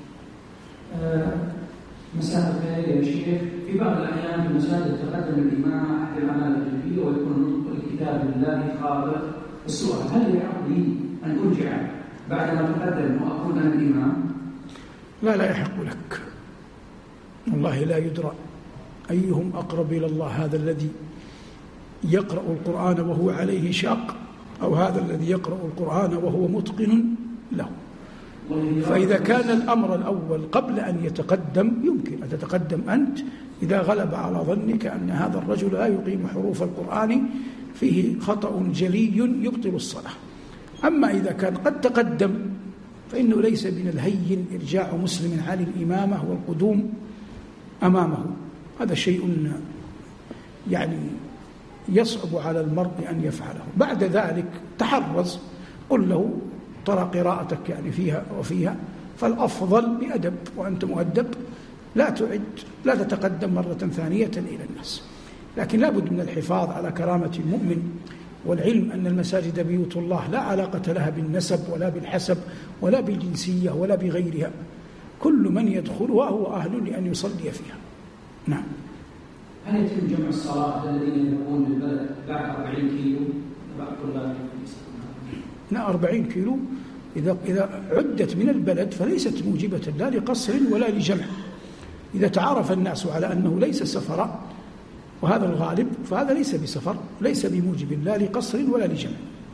مساء الخير يا شيخ، في بعض الأحيان في المساجد يتقدم الإمام أحد الأعمال الجنبية ويكون نطق الكتاب لله خالق. السؤال: هل يحق لي أن أرجع بعدما تقدم وأكون أنا الإمام؟ لا يحق لك، والله لا يدرى أيهم أقرب إلى الله، هذا الذي يقرأ القرآن وهو عليه شاق، أو هذا الذي يقرأ القرآن وهو متقن له. فإذا كان الأمر الأول قبل أن يتقدم يمكن أن تتقدم أنت إذا غلب على ظنك أن هذا الرجل لا يقيم حروف القرآن، فيه خطأ جلي يبطل الصلاة. أما إذا كان قد تقدم فإنه ليس من الهين إرجاع مسلم عن الإمامة والقدوم أمامه، هذا شيء يعني يصعب على المرء أن يفعله. بعد ذلك تحرز، قل له ترى قراءتك يعني فيها وفيها، فالأفضل بأدب وأنت مؤدب لا تتقدم مرة ثانية إلى الناس. لكن لا بد من الحفاظ على كرامة المؤمن، والعلم أن المساجد بيوت الله لا علاقة لها بالنسب ولا بالحسب ولا بالجنسية ولا بغيرها، كل من يدخلها هو أهل لأن يصلي فيها. نعم. هل يتم جمع الصلاة الذين يذهبون للبلد بعد 40 كيلو؟ لا، 40 كيلو إذا عدت من البلد فليست موجبة لا لقصر ولا لجمع. إذا تعرف الناس على أنه ليس سفرا، وهذا الغالب، فهذا ليس بسفر، ليس بموجب لا لقصر ولا لجمع.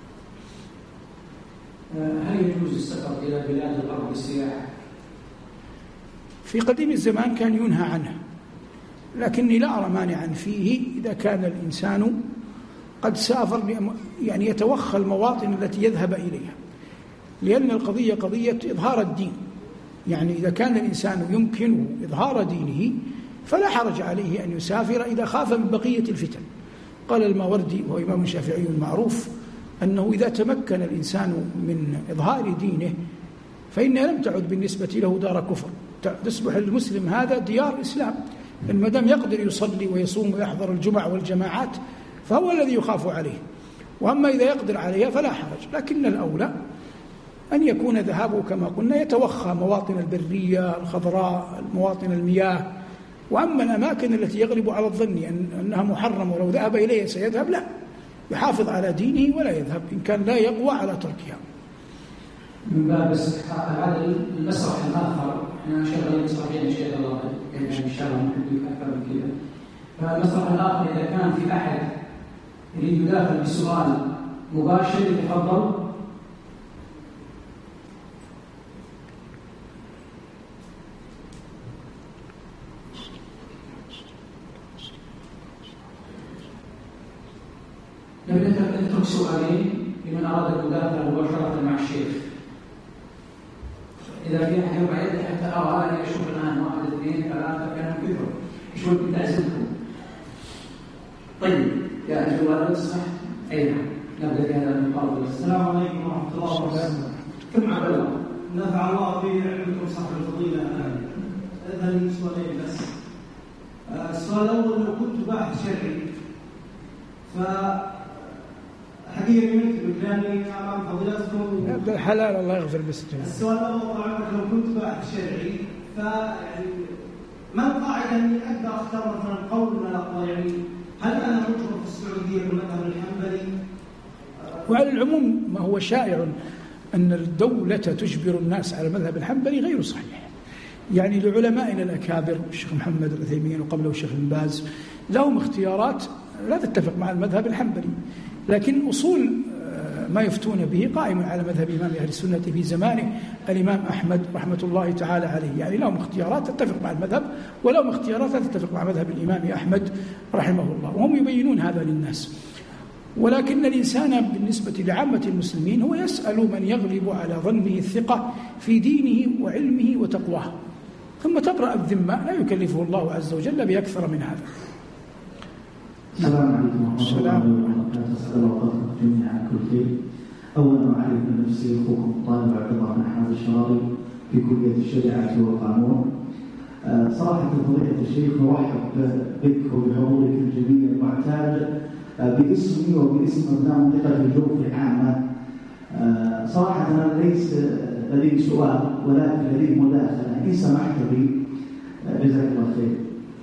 هل يجوز السفر إلى بلاد الغرب للسياحة؟ في قديم الزمان كان ينهى عنه، لكني لا أرى مانعا فيه إذا كان الإنسان قد سافر يعني يتوخى المواطن التي يذهب إليها، لأن القضية قضية إظهار الدين. يعني إذا كان الإنسان يمكنه إظهار دينه فلا حرج عليه أن يسافر إذا خاف من بقية الفتن. قال الماوردي وهو إمام شافعي معروف أنه إذا تمكن الإنسان من إظهار دينه فإنها لم تعد بالنسبة له دار كفر، تصبح المسلم هذا ديار إسلام، إن ما دام يقدر يصلي ويصوم ويحضر الجمع والجماعات فهو الذي يخاف عليه. وأما إذا يقدر عليها فلا حرج، لكن الأولى أن يكون ذهابه كما قلنا يتوخى مواطن البرية الخضراء، مواطن المياه. وأما الأماكن التي يغلب على الظن أنها محرمة ولو ذهب إليها سيذهب، لا، يحافظ على دينه ولا يذهب إن كان لا يقوى على تركها. من باب استحقاق هذا المسرح الآخر، احنا شغالين مسرحين إن شاء الله، يعني إن شاء الله نحدث أكثر من كذا. فالمسرح الآخر إذا كان في أحد يريد يداخل بسؤال مباشر يتفضل. نترك سؤالين لمن أراد المداخلة مباشرة مع الشيخ. إذا في أحد يرفع يده حتى أرى أن يشوف الآن 1 2 3 كانوا كثر، شو اللي لازمكم؟ طيب يا الجوال صح؟ أي نعم. نبدأ بهذا المقابل. السلام عليكم ورحمة الله وبركاته. كم عبد نفع الله في علمكم صاحب الفضيلة. إذن سؤالين بس. السؤال الأول، لو كنت باحث شرعي فحقيقة مثل لأني أمام فضيلتكم هذا حلال الله يغفر بالستين. السؤال الأول طبعا، لو كنت باحث شرعي ما القاعدة أني أقدر أختار مثلا قول من الأقوال؟ يعني هل أنا مجرم في السعودية بالمذهب الحنبلي؟ وعلى العموم ما هو شائع أن الدولة تجبر الناس على المذهب الحنبلي غير صحيح. يعني لعلمائنا الأكابر الشيخ محمد العثيمين وقبله الشيخ بن باز لهم اختيارات لا تتفق مع المذهب الحنبلي، لكن أصول ما يفتون به قائم على مذهب إمام أهل السنة في زمانه الإمام أحمد رحمة الله تعالى عليه. يعني لهم اختيارات تتفق مع المذهب ولهم اختيارات لا تتفق مع مذهب الإمام أحمد رحمه الله، وهم يبينون هذا للناس. ولكن الإنسان بالنسبة لعامة المسلمين هو يسأل من يغلب على ظنه الثقة في دينه وعلمه وتقواه، ثم تبرأ الذمة، لا يكلفه الله عز وجل بأكثر من هذا. السلام عليكم ورحمة الله وبركاته. أسأل الله وفقكم جميعا كل خير. أولا أعرف من نفسي أخوكم طالب عبد الله بن أحمد الشراري في كلية الشريعة والقانون. صراحة فضيلة الشيخ نرحب بك وبحضورك الجميل المعتاد باسمي وباسم أبناء منطقة الجوف عامة. صراحة أنا ليس لدي سؤال ولكن لدي مداخلة إن سمحت لي، جزاك الله خير.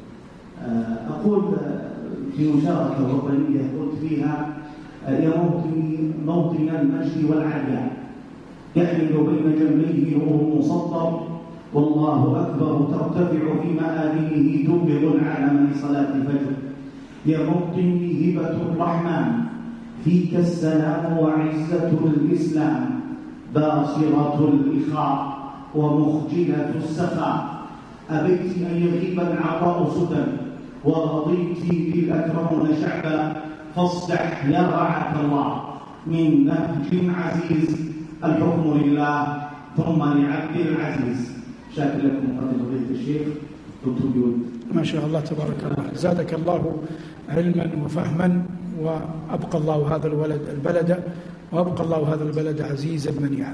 أقول في مشاركة وطنية قلت فيها: يا موطن المجد والعليا يحمل بين جنبيه نور مصدر، والله أكبر ترتفع في مآذنه تبلغ العالم لصلاة الفجر. يا موطني هبة الرحمن فيك السلام وعزة الإسلام، باصرة الإخاء ومخجلة السخاء. أبيت أن يغيب العطاء سدى ورضيت بالأكرمون شعبا، فاصدح يا رعاك الله من نهج عزيز، الحكم لله ثم لعبد العزيز. شاكر لكم فضيلة الشيخ دكتور جود. ما شاء الله تبارك الله، زادك الله علما وفهما، وأبقى الله هذا البلد وأبقى الله هذا البلد عزيزا منيعا.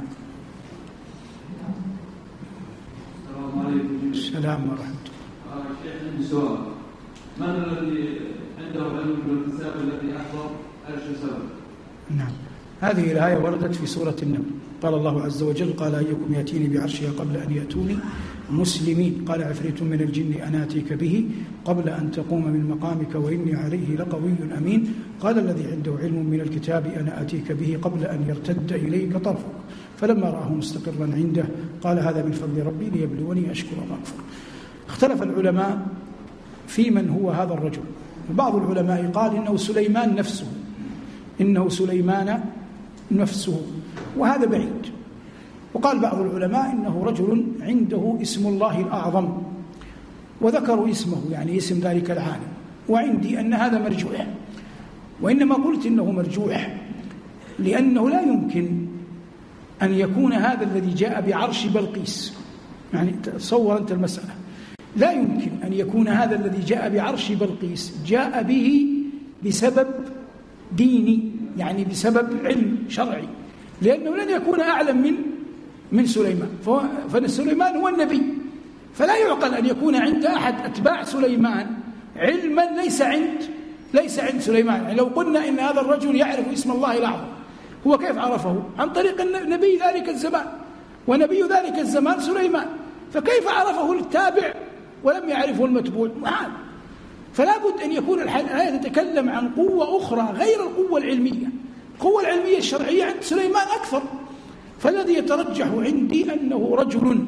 السلام عليكم. السلام ورحمة الله. شيخ عندي سؤال: من الذي عنده علم بالكتاب الذي أحضر أرش سبب؟ نعم، هذه الآية وردت في سورة النمل. قال الله عز وجل: قال أيكم يأتيني بعرشها قبل أن يأتوني مسلمين، قال عفريت من الجن أنا آتيك به قبل أن تقوم من مقامك وإني عليه لقوي أمين، قال الذي عنده علم من الكتاب أنا آتيك به قبل أن يرتد إليك طرفك، فلما رآه مستقرا عنده قال هذا من فضل ربي ليبلوني أشكر أم أكفر. اختلف العلماء في من هو هذا الرجل، وبعض العلماء قال إنه سليمان نفسه وهذا بعيد، وقال بعض العلماء إنه رجل عنده اسم الله الأعظم وذكروا اسمه، يعني اسم ذلك العالم، وعندي أن هذا مرجوح. وإنما قلت إنه مرجوح لأنه لا يمكن أن يكون هذا الذي جاء بعرش بلقيس، يعني تصور أنت المسألة، لا يمكن أن يكون هذا الذي جاء بعرش بلقيس جاء به بسبب ديني، يعني بسبب علم شرعي، لأنه لن يكون أعلم من سليمان، فسليمان هو النبي، فلا يعقل أن يكون عند أحد أتباع سليمان علما ليس عند سليمان. يعني لو قلنا إن هذا الرجل يعرف اسم الله الأعظم، هو كيف عرفه؟ عن طريق نبي ذلك الزمان، ونبي ذلك الزمان سليمان، فكيف عرفه التابع ولم يعرفه المتبوع؟ محال. فلا بد أن يكون الآية تتكلم عن قوة أخرى غير القوة العلمية. القوة العلمية الشرعية عند سليمان أكثر، فالذي يترجح عندي أنه رجل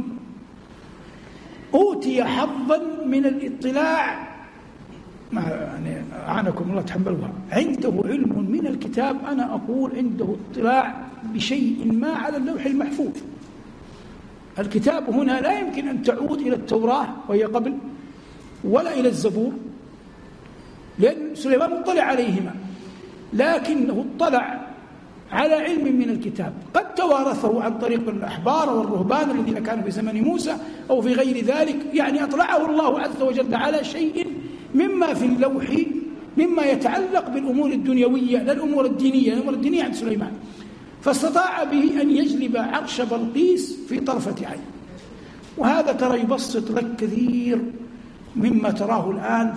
أوتي حظا من الاطلاع، يعني أعانكم الله تحملوها، عنده علم من الكتاب، أنا أقول عنده اطلاع بشيء ما على اللوح المحفوظ. الكتاب هنا لا يمكن أن تعود إلى التوراة وهي قبل، ولا إلى الزبور، لأن سليمان اطلع عليهما، لكنه اطلع على علم من الكتاب قد توارثه عن طريق الأحبار والرهبان الذين كانوا في زمن موسى أو في غير ذلك، يعني أطلعه الله عز وجل على شيء مما في اللوح مما يتعلق بالأمور الدنيوية لا الأمور الدينية. الأمور الدينية عند سليمان، فاستطاع به أن يجلب عرش بلقيس في طرفة عين. وهذا ترى يبسط لك كثير مما تراه الآن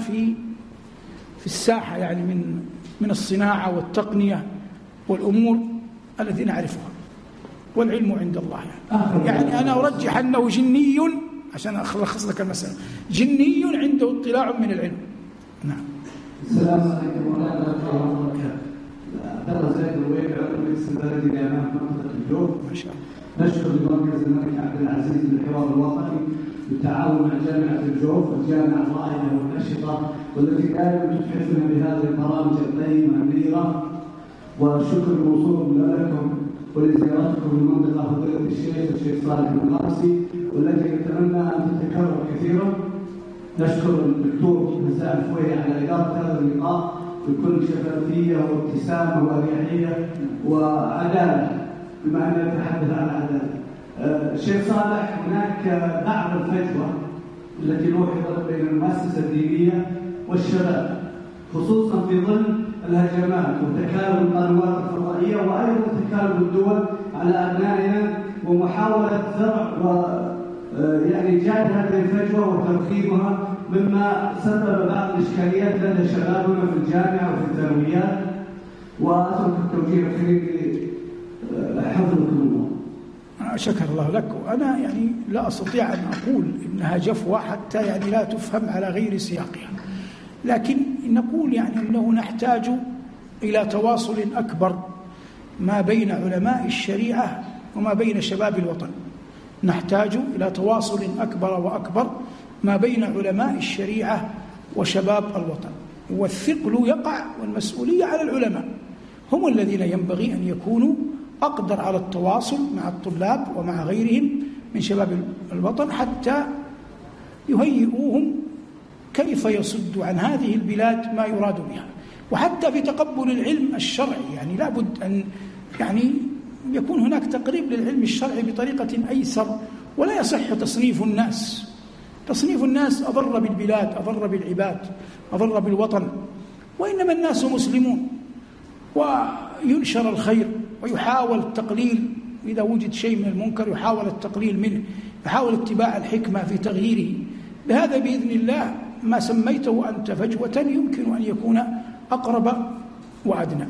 في الساحة، يعني من الصناعة والتقنية والأمور التي نعرفها، والعلم عند الله. يعني أنا أرجح أنه جني، عشان ألخص لك المسألة، جني عنده اطلاع من العلم. نعم. السلام عليكم ورحمة الله وبركاته. عبد زيد الرويبي عضو مجلس البلدي لأمام منطقة الجوف. ما شاء الله. نشكر لمركز الملك عبد العزيز للحوار الوطني بالتعاون مع جامعة الجوف والجامعة الرائدة والنشطة والتي دائما تتحفنا بهذه البرامج القيمة النيرة، والشكر الموصول لكم ولزيارتكم لمنطقة فضيلة الشيخ صالح المقارسي، والتي نتمنى أن تتكرر كثيرا. نشكر الدكتور هزاع الفويري على إدارة هذا اللقاء بكل شفافية وابتسامة وأريحية وعدالة، بما أننا نتحدث عن عدالة. الشيخ صالح، هناك بعض الفجوة التي لوحظت بين المؤسسة الدينية والشباب، خصوصا في ظل الهجمات وتكالب القنوات الفضائية وأيضا تكالب الدول على أبنائنا ومحاولة زرع يعني جعل هذه الفجوة وترخيبها، مما سبب بعض الإشكاليات لدى شبابنا في الجامعة وفي الثانويات. وأترك التوجيه الأخير حفظكم الله. شكر الله لك. وأنا يعني لا أستطيع أن أقول إنها جفوة حتى يعني لا تفهم على غير سياقها، لكن نقول يعني أنه نحتاج إلى تواصل أكبر ما بين علماء الشريعة وما بين شباب الوطن. نحتاج إلى تواصل أكبر وأكبر ما بين علماء الشريعة وشباب الوطن، والثقل يقع والمسؤولية على العلماء، هم الذين ينبغي أن يكونوا أقدر على التواصل مع الطلاب ومع غيرهم من شباب الوطن حتى يهيئوهم كيف يصد عن هذه البلاد ما يراد بها، وحتى في تقبل العلم الشرعي. يعني لابد أن يعني يكون هناك تقريب للعلم الشرعي بطريقة أيسر، ولا يصح تصنيف الناس. تصنيف الناس أضر بالبلاد، أضر بالعباد، أضر بالوطن، وإنما الناس مسلمون، وينشر الخير ويحاول التقليل إذا وجد شيء من المنكر، يحاول التقليل منه، يحاول اتباع الحكمة في تغييره. بهذا بإذن الله ما سميته أنت فجوة يمكن أن يكون أقرب وأدنى.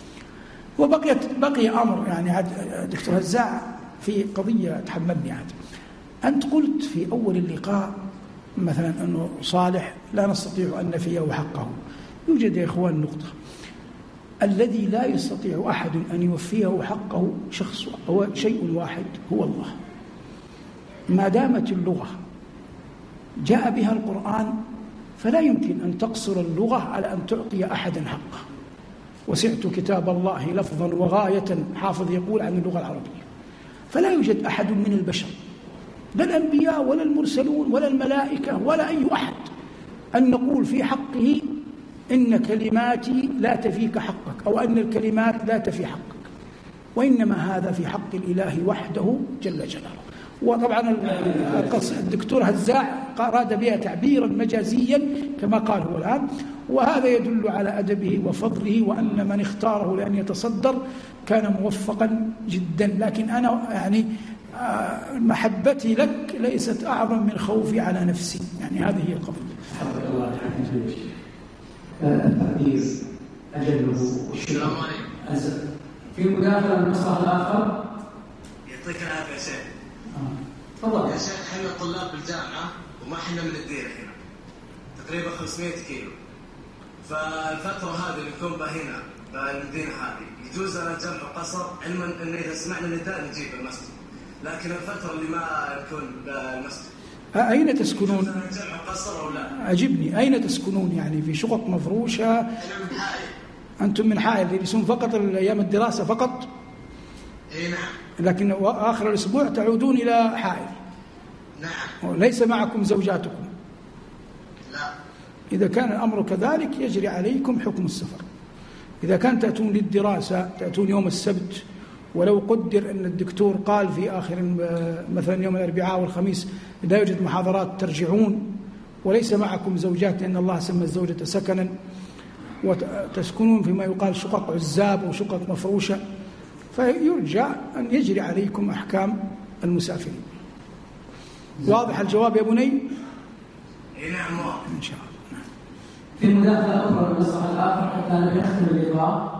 بقي أمر يعني دكتور هزاع في قضية تحملني عاد. أنت قلت في أول اللقاء مثلا أنه صالح لا نستطيع أن نفيه حقه. يوجد يا إخوان نقطة، الذي لا يستطيع أحد أن يوفيه حقه شخص هو شيء واحد، هو الله. ما دامت اللغة جاء بها القرآن فلا يمكن أن تقصر اللغة على أن تعطي أحدا حقه. وسعت كتاب الله لفظا وغاية، حافظ يقول عن اللغة العربية. فلا يوجد أحد من البشر، لا الأنبياء ولا المرسلون ولا الملائكة ولا أي أحد، أن نقول في حقه إن كلماتي لا تفيك حقك، أو أن الكلمات لا تفي حقك، وإنما هذا في حق الإله وحده جل جلاله. وطبعا الدكتور هزاع أراد بها تعبيرا مجازيا كما قال هو الآن، وهذا يدل على أدبه وفضله، وأن من اختاره لأن يتصدر كان موفقا جدا. لكن أنا يعني محبتي لك ليست أعظم من خوفي على نفسي، يعني هذه هي القضية. التقدير أجله السلام عليكم. في مداخلة من المصلحة الآخر. يعطيك العافية يا شيخ. تفضل يا شيخ. احنا طلاب بالجامعة وما احنا من الديرة هنا، تقريبا 500 كيلو. فالفترة هذه اللي نكون بها هنا بالمدينة هذه يجوز لنا جمع قصر، علما ان اذا سمعنا نداء نجيب المسجد، لكن الفترة اللي ما نكون بالمسجد أين تسكنون؟ جمع قصر أو لا؟ أجبني، أين تسكنون؟ يعني في شقق مفروشة؟ أنا من حائل. أنتم من حائل يجلسون فقط أيام الدراسة فقط؟ إيه نعم. لكن آخر الأسبوع تعودون إلى حائل؟ نعم. ليس معكم زوجاتكم؟ لا. إذا كان الأمر كذلك يجري عليكم حكم السفر. إذا كان تأتون للدراسة تأتون يوم السبت، ولو قدر أن الدكتور قال في آخر مثلا يوم الأربعاء والخميس لا يوجد محاضرات ترجعون، وليس معكم زوجات لأن الله سمى الزوجة سكنا، وتسكنون فيما يقال شقق عزاب وشقق مفروشة، فيرجى أن يجري عليكم أحكام المسافرين. واضح الجواب يا بني؟ نعم واضح إن شاء الله. في مداخلة أخرى من المسرح الآخر حتى نختم اللقاء.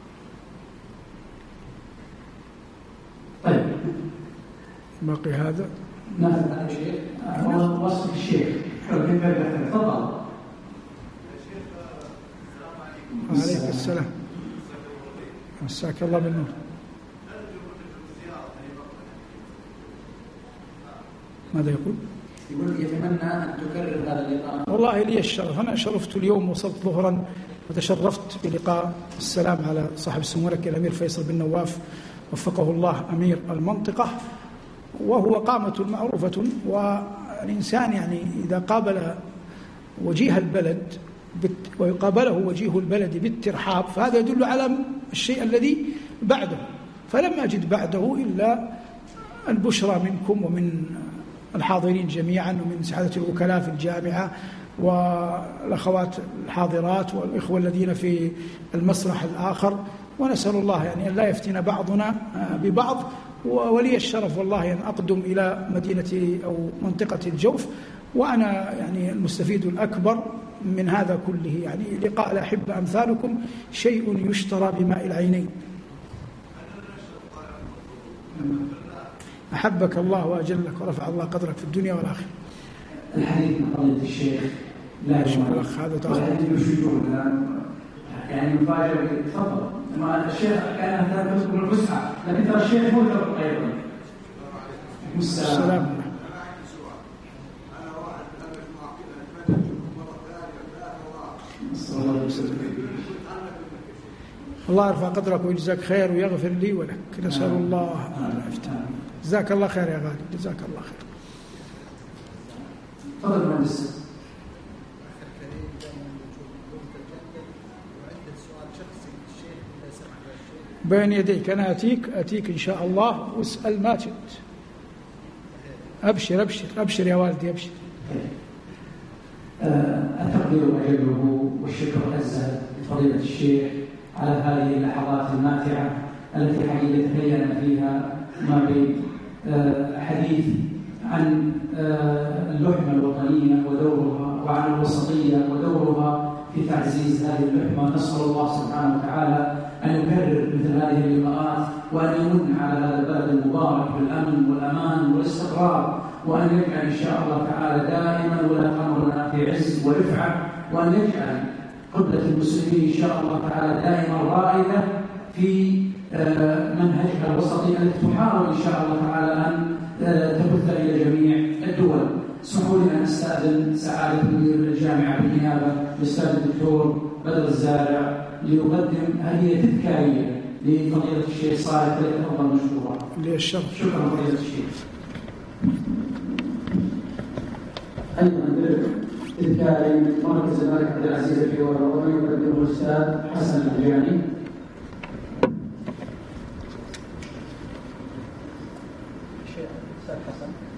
طيب باقي هذا ناخذ هذا الشيء وصف الشيخ. تفضل. عليك السلام، مساك الله بالنور. ماذا يقول؟ يقول يتمنى أن تكرر هذا اللقاء. والله لي الشرف، أنا شرفت اليوم، وصلت ظهرا وتشرفت بلقاء السلام على صاحب السمو الأمير فيصل بن نواف وفقه الله أمير المنطقة، وهو قامة معروفة. والإنسان يعني إذا قابل وجيه البلد ويقابله وجيه البلد بالترحاب فهذا يدل على الشيء الذي بعده، فلم أجد بعده إلا البشرى منكم ومن الحاضرين جميعا ومن سعادة الوكلاء في الجامعة والأخوات الحاضرات والإخوة الذين في المسرح الآخر، ونسأل الله يعني أن لا يفتن بعضنا ببعض. ولي الشرف والله أن أقدم إلى مدينة أو منطقة الجوف وأنا يعني المستفيد الأكبر من هذا كله. يعني لقاء الأحبة أمثالكم شيء يشترى بماء العينين. أحبك الله وأجلك ورفع الله قدرك في الدنيا والآخرة. الحديث عن قضية الشيخ لا شكرا لك. هذا يعني مفاجأة. تفضل. ما الشيخ كان تذكر الفسحة، لكن ترى الشيخ هو ترك أيضا. السلام. الله يرفع قدرك ويجزاك خير ويغفر لي ولك. نسأل الله أن يفتح. جزاك الله خير يا غالي، جزاك الله خير. تفضل مهندس. بين يديك، أنا أتيك إن شاء الله واسأل ما شئت. أبشر أبشر أبشر يا والدي أبشر. التقدير وأجله والشكر أزهى لفضيلة الشيخ على هذه اللحظات الماتعة التي حقيقة تبين فيها ما بين حديث عن اللحمة الوطنية ودورها وعن الوسطية ودورها في تعزيز هذه اللحمة. نسأل الله سبحانه وتعالى أن يكرر مثل هذه اللقاءات وأن يمن على هذا البلد المبارك بالأمن والأمان والاستقرار، وأن يجعل إن شاء الله تعالى دائما ولاة أمرنا في عز ورفعة، وأن يجعل قبلة المسلمين إن شاء الله تعالى دائما رائدة في منهجها الوسطي التي تحاول إن شاء الله تعالى أن تبث إلى جميع الدول. اسمحوا لي أن أستأذن سعادة مدير الجامعة بالنيابة الأستاذ الدكتور بدر الزارع ليقدم هدية تذكارية لفضيلة الشيخ صالح. فليتفضل مشكورا. للشرف. شكرا فضيلة الشيخ. أيضا تذكاري من مركز الملك عبد العزيز الحوار الوطني يقدمه الأستاذ حسن الجاني. الشيخ الأستاذ حسن.